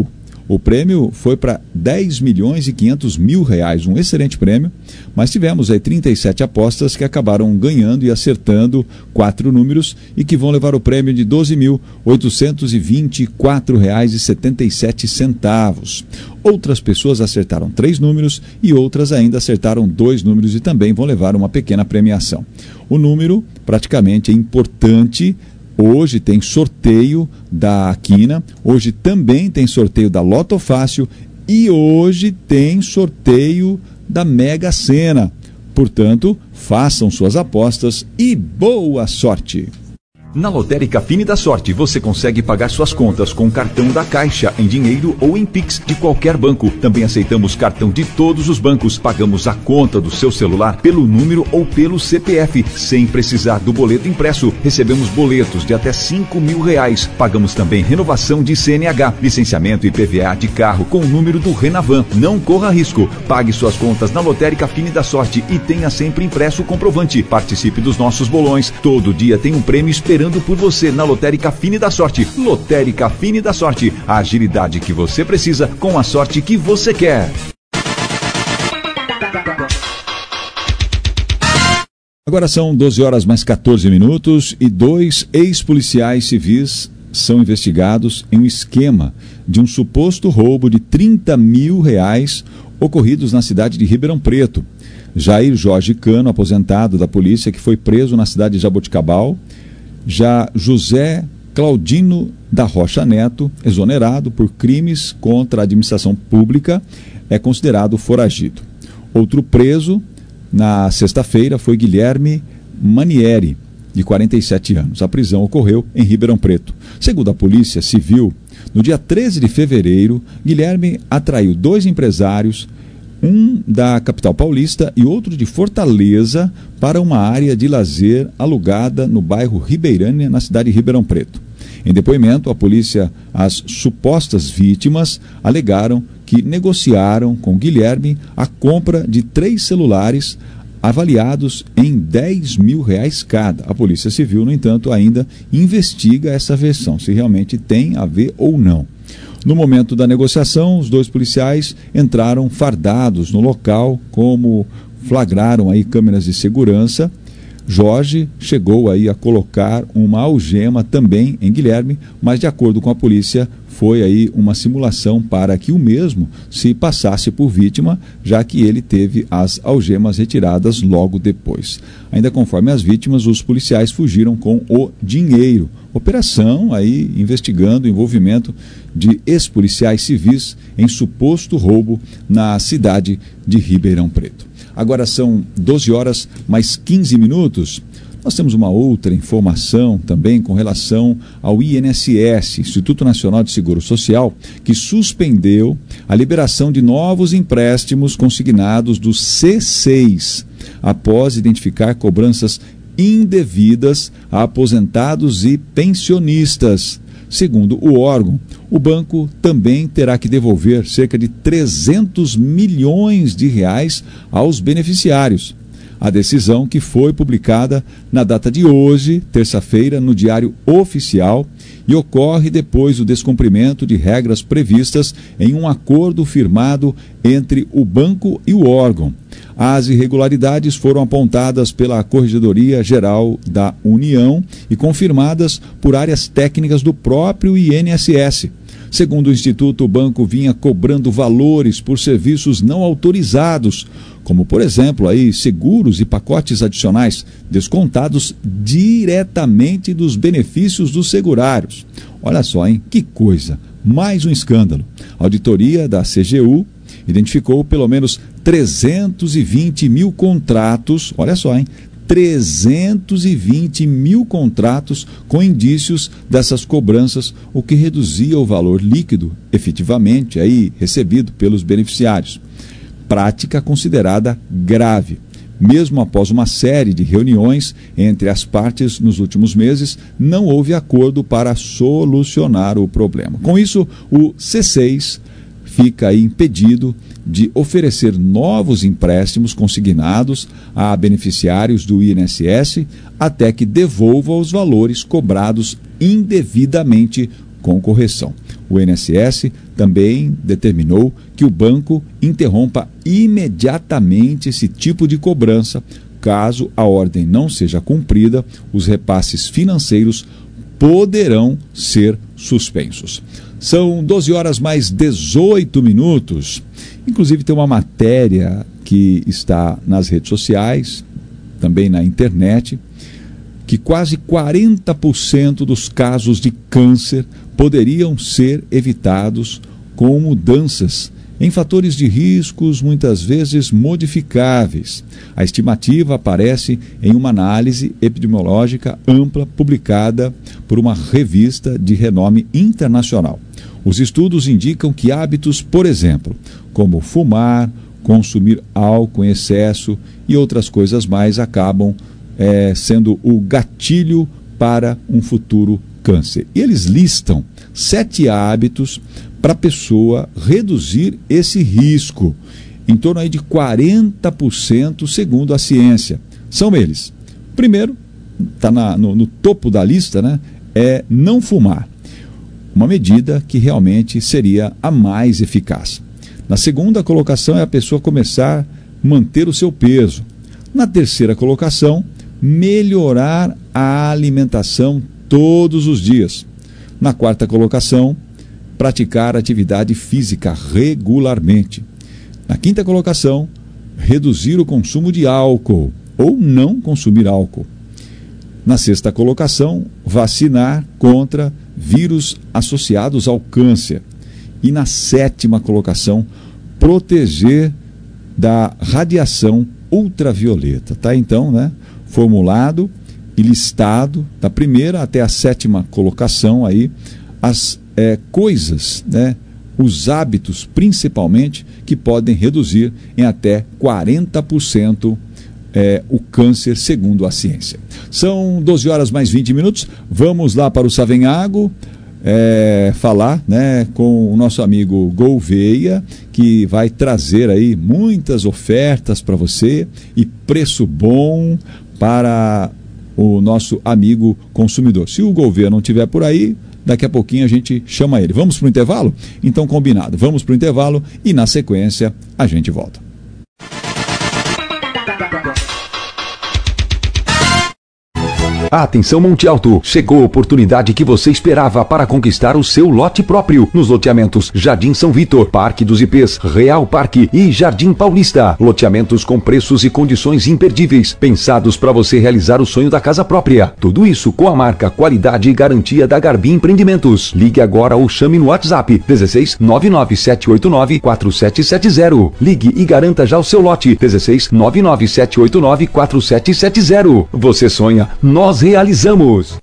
O prêmio foi para dez milhões e quinhentos mil reais, um excelente prêmio, mas tivemos aí trinta e sete apostas que acabaram ganhando e acertando quatro números e que vão levar o prêmio de doze mil oitocentos e vinte e quatro reais e setenta e sete centavos. Outras pessoas acertaram três números e outras ainda acertaram dois números e também vão levar uma pequena premiação. O número praticamente é importante. Hoje tem sorteio da Quina, hoje também tem sorteio da Loto Fácil e hoje tem sorteio da Mega Sena. Portanto, façam suas apostas e boa sorte! Na Lotérica Fine da Sorte, você consegue pagar suas contas com cartão da Caixa, em dinheiro ou em Pix de qualquer banco. Também aceitamos cartão de todos os bancos. Pagamos a conta do seu celular pelo número ou pelo C P F, sem precisar do boleto impresso. Recebemos boletos de até cinco mil reais. Pagamos também renovação de C N H, licenciamento e I P V A de carro com o número do Renavan. Não corra risco. Pague suas contas na Lotérica Fine da Sorte e tenha sempre impresso o comprovante. Participe dos nossos bolões. Todo dia tem um prêmio esperando por você na Lotérica Fine da Sorte. Lotérica Fine da Sorte, a agilidade que você precisa com a sorte que você quer. Agora são doze horas mais quatorze minutos e dois ex-policiais civis são investigados em um esquema de um suposto roubo de trinta mil reais ocorridos na cidade de Ribeirão Preto. Jair Jorge Cano, aposentado da polícia, que foi preso na cidade de Jaboticabal. Já José Claudino da Rocha Neto, exonerado por crimes contra a administração pública, é considerado foragido. Outro preso na sexta-feira foi Guilherme Manieri, de quarenta e sete anos. A prisão ocorreu em Ribeirão Preto. Segundo a Polícia Civil, no dia treze de fevereiro, Guilherme atraiu dois empresários, um da capital paulista e outro de Fortaleza, para uma área de lazer alugada no bairro Ribeirânia, na cidade de Ribeirão Preto. Em depoimento, a polícia, as supostas vítimas alegaram que negociaram com Guilherme a compra de três celulares avaliados em dez mil reais cada. A Polícia Civil, no entanto, ainda investiga essa versão, se realmente tem a ver ou não. No momento da negociação, os dois policiais entraram fardados no local, como flagraram aí câmeras de segurança. Jorge chegou aí a colocar uma algema também em Guilherme, mas de acordo com a polícia foi aí uma simulação para que o mesmo se passasse por vítima, já que ele teve as algemas retiradas logo depois. Ainda conforme as vítimas, os policiais fugiram com o dinheiro. Operação aí investigando o envolvimento de ex-policiais civis em suposto roubo na cidade de Ribeirão Preto. Agora são doze horas mais quinze minutos. Nós temos uma outra informação também com relação ao I N S S, Instituto Nacional de Seguro Social, que suspendeu a liberação de novos empréstimos consignados do C seis, após identificar cobranças indevidas a aposentados e pensionistas. Segundo o órgão, o banco também terá que devolver cerca de trezentos milhões de reais aos beneficiários. A decisão, que foi publicada na data de hoje, terça-feira, no Diário Oficial, e ocorre depois do descumprimento de regras previstas em um acordo firmado entre o banco e o órgão. As irregularidades foram apontadas pela Corregedoria Geral da União e confirmadas por áreas técnicas do próprio I N S S. Segundo o Instituto, o banco vinha cobrando valores por serviços não autorizados, como, por exemplo, aí, seguros e pacotes adicionais descontados diretamente dos benefícios dos segurários. Olha só, hein? Que coisa! Mais um escândalo. A auditoria da C G U identificou pelo menos trezentos e vinte mil contratos, olha só, hein? trezentos e vinte mil contratos com indícios dessas cobranças, o que reduzia o valor líquido efetivamente aí recebido pelos beneficiários. Prática considerada grave. Mesmo após uma série de reuniões entre as partes nos últimos meses, não houve acordo para solucionar o problema. Com isso, o C seis fica aí impedido de oferecer novos empréstimos consignados a beneficiários do I N S S até que devolva os valores cobrados indevidamente com correção. O I N S S também determinou que o banco interrompa imediatamente esse tipo de cobrança. Caso a ordem não seja cumprida, os repasses financeiros poderão ser suspensos. São doze horas mais dezoito minutos. Inclusive tem uma matéria que está nas redes sociais, também na internet, que quase quarenta por cento dos casos de câncer poderiam ser evitados com mudanças em fatores de riscos muitas vezes modificáveis. A estimativa aparece em uma análise epidemiológica ampla publicada por uma revista de renome internacional. Os estudos indicam que hábitos, por exemplo, como fumar, consumir álcool em excesso e outras coisas mais, acabam é, sendo o gatilho para um futuro câncer. E eles listam sete hábitos para a pessoa reduzir esse risco, em torno aí de quarenta por cento segundo a ciência. São eles. Primeiro, está no, no topo da lista, né, é não fumar. Uma medida que realmente seria a mais eficaz. Na segunda colocação é a pessoa começar a manter o seu peso. Na terceira colocação, melhorar a alimentação todos os dias. Na quarta colocação, praticar atividade física regularmente. Na quinta colocação, reduzir o consumo de álcool ou não consumir álcool. Na sexta colocação, vacinar contra vírus associados ao câncer. E na sétima colocação, proteger da radiação ultravioleta. Tá então, né, formulado e listado da primeira até a sétima colocação aí as é, coisas, né, os hábitos principalmente que podem reduzir em até quarenta por cento é, o câncer segundo a ciência. São doze horas mais vinte minutos. Vamos lá para o Savenhago é, falar, né, com o nosso amigo Gouveia, que vai trazer aí muitas ofertas para você e preço bom para o nosso amigo consumidor. Se o Gouveia não estiver por aí, daqui a pouquinho a gente chama ele. Vamos para o intervalo? Então, combinado. Vamos para o intervalo e, na sequência, a gente volta. Atenção Monte Alto, chegou a oportunidade que você esperava para conquistar o seu lote próprio nos loteamentos Jardim São Vitor, Parque dos Ipês, Real Parque e Jardim Paulista. Loteamentos com preços e condições imperdíveis, pensados para você realizar o sonho da casa própria. Tudo isso com a marca, qualidade e garantia da Garbi Empreendimentos. Ligue agora ou chame no WhatsApp dezesseis nove nove sete oito nove quatro sete sete zero. Ligue e garanta já o seu lote dezesseis nove nove sete oito nove quatro sete sete zero. Você sonha, nós realizamos.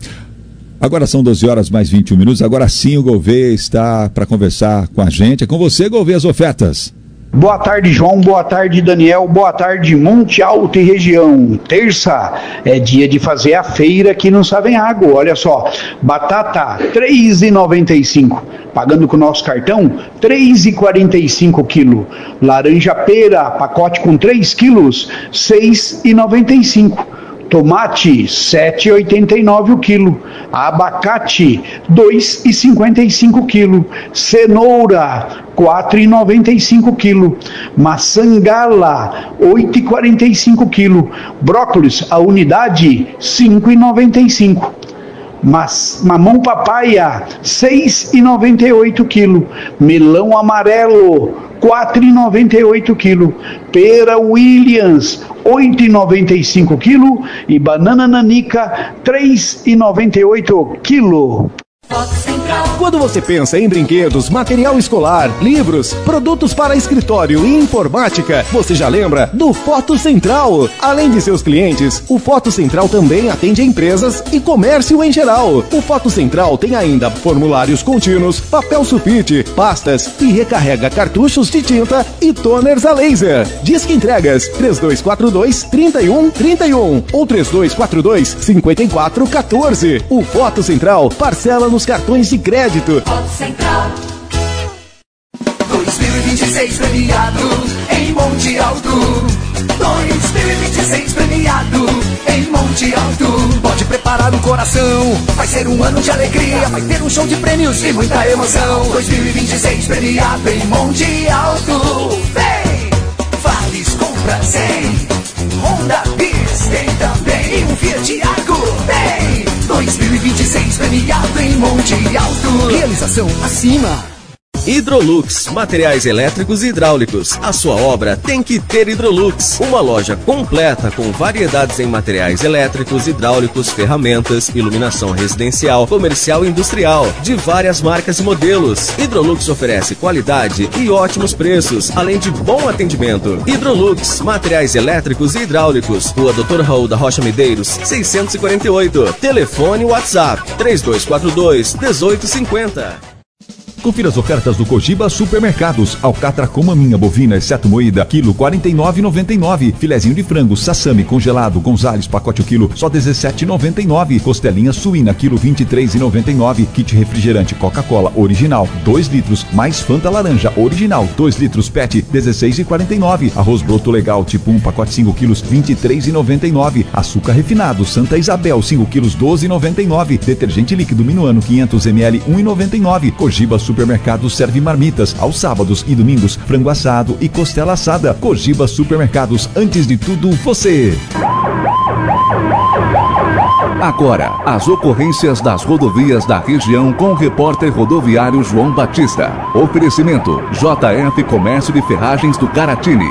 Agora são doze horas mais vinte e um minutos. Agora sim o Gouveia está para conversar com a gente. É com você, Gouveia, as ofertas. Boa tarde, João. Boa tarde, Daniel. Boa tarde, Monte Alto e região. Terça é dia de fazer a feira aqui no Savenhago. Olha só, batata três reais e noventa e cinco centavos. Pagando com o nosso cartão, três reais e quarenta e cinco centavos quilo. Laranja pera, pacote com três quilos, seis reais e noventa e cinco centavos. Tomate, sete reais e oitenta e nove centavos o quilo. Abacate, dois reais e cinquenta e cinco centavos o quilo. Cenoura, quatro reais e noventa e cinco centavos o quilo. Maçã gala, oito reais e quarenta e cinco centavos o quilo. Brócolis, a unidade, cinco reais e noventa e cinco centavos. Mas, mamão papaya, seis reais e noventa e oito centavos o quilo. Melão amarelo, quatro reais e noventa e oito centavos o quilo. Pera Williams, oito reais e noventa e cinco centavos o quilo. E banana nanica, três reais e noventa e oito centavos o quilo. Quando você pensa em brinquedos, material escolar, livros, produtos para escritório e informática, você já lembra do Foto Central. Além de seus clientes, o Foto Central também atende empresas e comércio em geral. O Foto Central tem ainda formulários contínuos, papel sulfite, pastas e recarrega cartuchos de tinta e toners a laser. Disque entregas três dois quatro dois, três um três um ou três dois quatro dois, cinco quatro um quatro. O Foto Central parcela nos cartões de crédito. Foto Central. dois mil e vinte e seis premiado em Monte Alto. dois mil e vinte e seis premiado em Monte Alto. Pode preparar o coração, vai ser um ano de alegria, vai ter um show de prêmios e muita emoção. dois mil e vinte e seis premiado em Monte Alto. Vem! Vales compra cem, Honda Bis tem também e um Fiat Argo. Vem! dois mil e vinte e seis premiado em Monte Alto. Realização acima. Hidrolux, materiais elétricos e hidráulicos. A sua obra tem que ter Hidrolux. Uma loja completa com variedades em materiais elétricos, hidráulicos, ferramentas, iluminação residencial, comercial e industrial, de várias marcas e modelos. Hidrolux oferece qualidade e ótimos preços, além de bom atendimento. Hidrolux, materiais elétricos e hidráulicos. Rua doutor Raul da Rocha Medeiros, seiscentos e quarenta e oito. Telefone WhatsApp três dois quatro dois, um oito cinco zero. Confira as ofertas do Cogiba Supermercados. Alcatra com maminha bovina, exceto moída, quilo quarenta e nove reais e noventa e nove centavos. Filezinho de frango, sassami congelado, Gonzales, pacote o quilo, só dezessete reais e noventa e nove centavos. Costelinha suína, quilo vinte e três reais e noventa e nove centavos. Kit refrigerante Coca-Cola original, dois litros, mais Fanta laranja original, dois litros P E T, dezesseis reais e quarenta e nove centavos. Arroz broto legal, tipo um, pacote cinco quilos, vinte e três reais e noventa e nove centavos. Açúcar refinado, Santa Isabel, cinco quilos, doze reais e noventa e nove centavos. Detergente líquido Minuano, quinhentos mililitros, um real e noventa e nove centavos. Cogiba Supermercados serve marmitas aos sábados e domingos, frango assado e costela assada. Cogiba Supermercados, antes de tudo, você. Agora, as ocorrências das rodovias da região com o repórter rodoviário João Batista. Oferecimento J F Comércio de Ferragens do Caratini.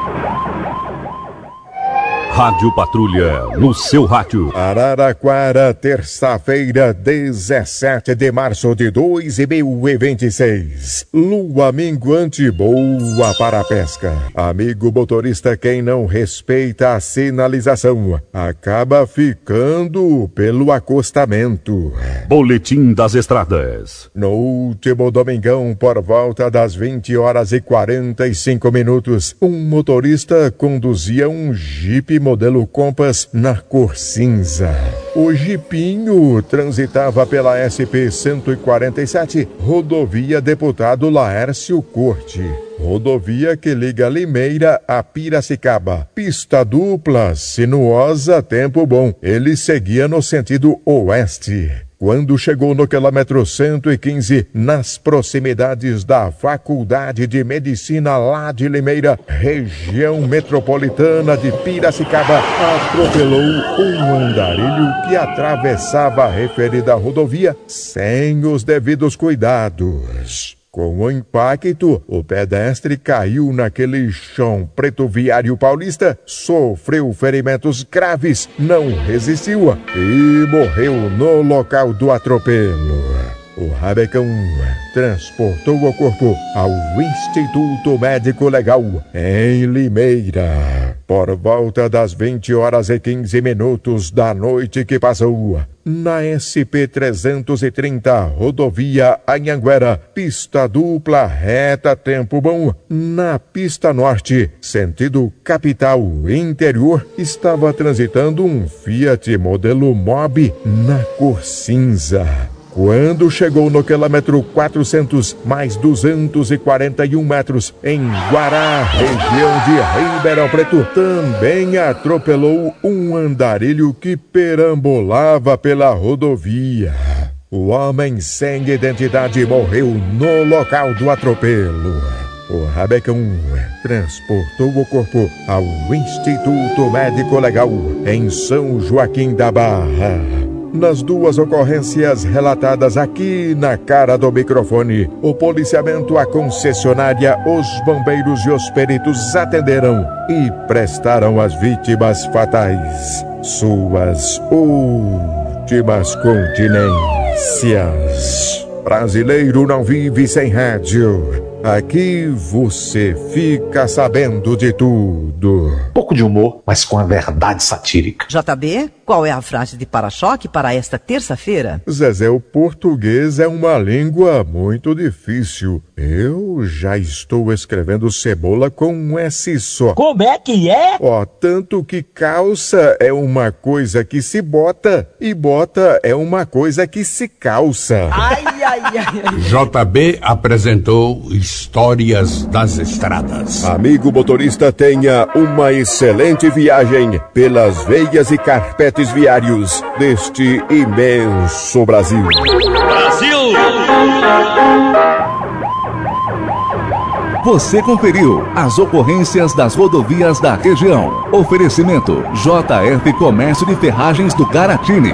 Rádio Patrulha, no seu rádio. Araraquara, terça-feira, dezessete de março de dois mil e vinte e seis. Lua minguante boa para a pesca. Amigo motorista, quem não respeita a sinalização acaba ficando pelo acostamento. Boletim das Estradas. No último domingão, por volta das vinte horas e quarenta e cinco minutos, um motorista conduzia um Jeep modelo Compass na cor cinza. O jipinho transitava pela S P cento e quarenta e sete, rodovia Deputado Laércio Corte. Rodovia que liga Limeira a Piracicaba. Pista dupla, sinuosa, tempo bom. Ele seguia no sentido oeste. Quando chegou no quilômetro cento e quinze, nas proximidades da Faculdade de Medicina lá de Limeira, região metropolitana de Piracicaba, atropelou um andarilho que atravessava a referida rodovia sem os devidos cuidados. Com o impacto, o pedestre caiu naquele chão preto viário paulista, sofreu ferimentos graves, não resistiu e morreu no local do atropelo. O rabecão transportou o corpo ao Instituto Médico Legal em Limeira. Por volta das vinte horas e quinze minutos da noite que passou, na S P trezentos e trinta, rodovia Anhanguera, pista dupla reta tempo bom, na pista norte, sentido capital interior, estava transitando um Fiat modelo Mobi na cor cinza. Quando chegou no quilômetro quatrocentos mais duzentos e quarenta e um metros, em Guará, região de Ribeirão Preto, também atropelou um andarilho que perambulava pela rodovia. O homem sem identidade morreu no local do atropelo. O rabecão transportou o corpo ao Instituto Médico Legal em São Joaquim da Barra. Nas duas ocorrências relatadas aqui na cara do microfone, o policiamento, a concessionária, os bombeiros e os peritos atenderam e prestaram às vítimas fatais suas últimas continências. Brasileiro não vive sem rádio. Aqui você fica sabendo de tudo. Pouco de humor, mas com a verdade satírica. J B, qual é a frase de para-choque para esta terça-feira? Zezé, o português é uma língua muito difícil. Eu já estou escrevendo cebola com um S só. Como é que é? Ó, tanto que calça é uma coisa que se bota e bota é uma coisa que se calça. Ai, ai, ai, ai, ai. J B apresentou Histórias das Estradas. Amigo motorista, tenha uma excelente viagem pelas veias e carpetes viários deste imenso Brasil. Brasil! Você conferiu as ocorrências das rodovias da região. Oferecimento J F Comércio de Ferragens do Garatini.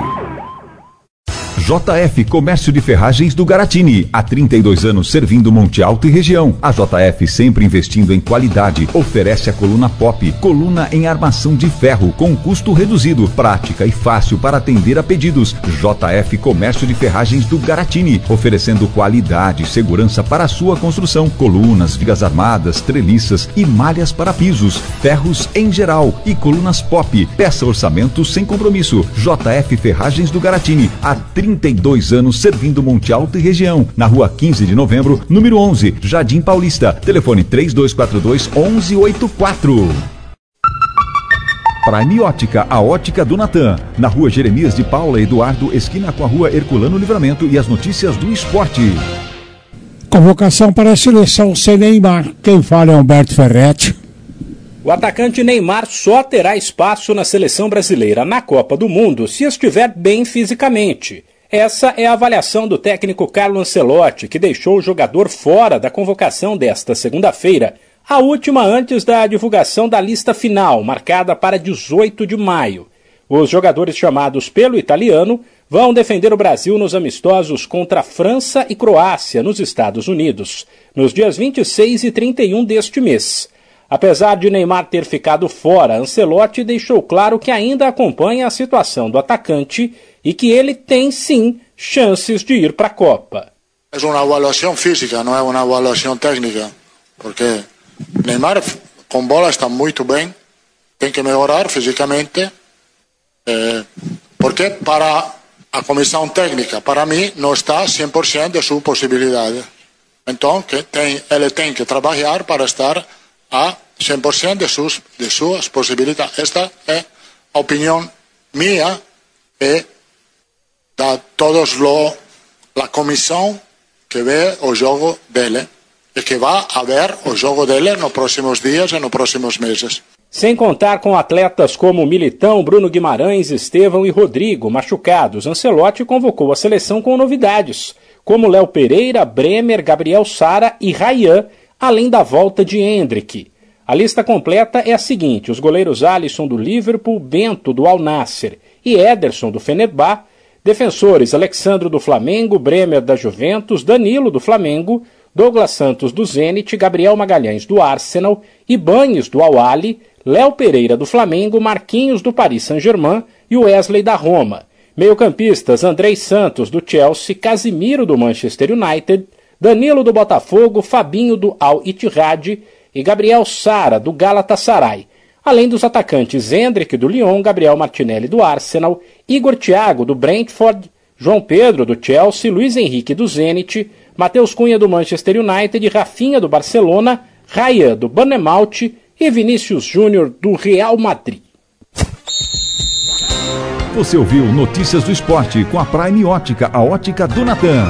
J F Comércio de Ferragens do Garatini, há trinta e dois anos servindo Monte Alto e região. A J F sempre investindo em qualidade, oferece a coluna Pop, coluna em armação de ferro com custo reduzido, prática e fácil para atender a pedidos. J F Comércio de Ferragens do Garatini, oferecendo qualidade e segurança para a sua construção, colunas, vigas armadas, treliças e malhas para pisos, ferros em geral e colunas Pop. Peça orçamento sem compromisso. J F Ferragens do Garatini, há trinta e dois anos servindo Monte Alto e região, na rua quinze de novembro, número onze, Jardim Paulista. Telefone três dois quatro dois, onze oitenta e quatro. Prime Ótica, a ótica do Natan, na rua Jeremias de Paula Eduardo, esquina com a rua Herculano Livramento, e as notícias do esporte. Convocação para a seleção sem Neymar. Quem fala é Humberto Ferretti. O atacante Neymar só terá espaço na seleção brasileira na Copa do Mundo se estiver bem fisicamente. Essa é a avaliação do técnico Carlo Ancelotti, que deixou o jogador fora da convocação desta segunda-feira, a última antes da divulgação da lista final, marcada para dezoito de maio. Os jogadores chamados pelo italiano vão defender o Brasil nos amistosos contra França e Croácia, nos Estados Unidos, nos dias vinte e seis e trinta e um deste mês. Apesar de Neymar ter ficado fora, Ancelotti deixou claro que ainda acompanha a situação do atacante e que ele tem, sim, chances de ir para a Copa. É uma avaliação física, não é uma avaliação técnica, porque Neymar com bola está muito bem, tem que melhorar fisicamente, eh, porque para a comissão técnica, para mim, não está cem por cento de sua possibilidade. Então, que tem, ele tem que trabalhar para estar a cem por cento de suas, de suas possibilidades. Esta é a opinião minha e da todos lo, a comissão que vê o jogo dele e que vai ver o jogo dele nos próximos dias e nos próximos meses. Sem contar com atletas como Militão, Bruno Guimarães, Estevão e Rodrigo machucados, Ancelotti convocou a seleção com novidades, como Léo Pereira, Bremer, Gabriel Sara e Ryan, além da volta de Endrick. A lista completa é a seguinte: os goleiros Alisson do Liverpool, Bento do Al Nassr e Ederson do Fenerbahçe, defensores Alexandro do Flamengo, Bremer da Juventus, Danilo do Flamengo, Douglas Santos do Zenit, Gabriel Magalhães do Arsenal, Ibañez do Al Ahly, Léo Pereira do Flamengo, Marquinhos do Paris Saint-Germain e Wesley da Roma. Meio-campistas Andrei Santos do Chelsea, Casimiro do Manchester United, Danilo do Botafogo, Fabinho do Al Ittihad e Gabriel Sara do Galatasaray, além dos atacantes Endrick do Lyon, Gabriel Martinelli do Arsenal, Igor Thiago do Brentford, João Pedro do Chelsea, Luiz Henrique do Zenit, Matheus Cunha do Manchester United, Rafinha do Barcelona, Ryan do Bournemouth e Vinícius Júnior do Real Madrid. Você ouviu Notícias do Esporte com a Prime Ótica, a ótica do Natan.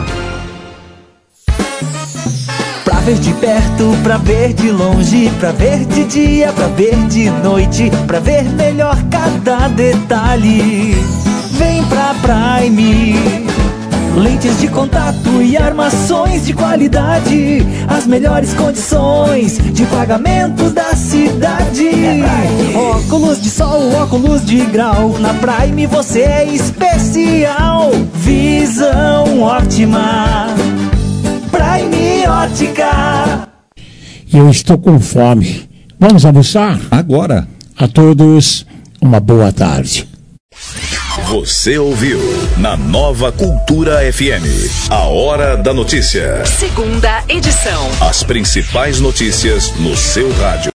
Pra ver de perto, pra ver de longe, pra ver de dia, pra ver de noite, pra ver melhor cada detalhe. Vem pra Prime. Lentes de contato e armações de qualidade, as melhores condições de pagamento da cidade. É óculos de sol, óculos de grau, na Prime você é especial. Visão ótima, Prime Ótica. Eu estou com fome. Vamos almoçar? Agora. A todos, uma boa tarde. Você ouviu na Nova Cultura F M, a Hora da Notícia. Segunda edição. As principais notícias no seu rádio.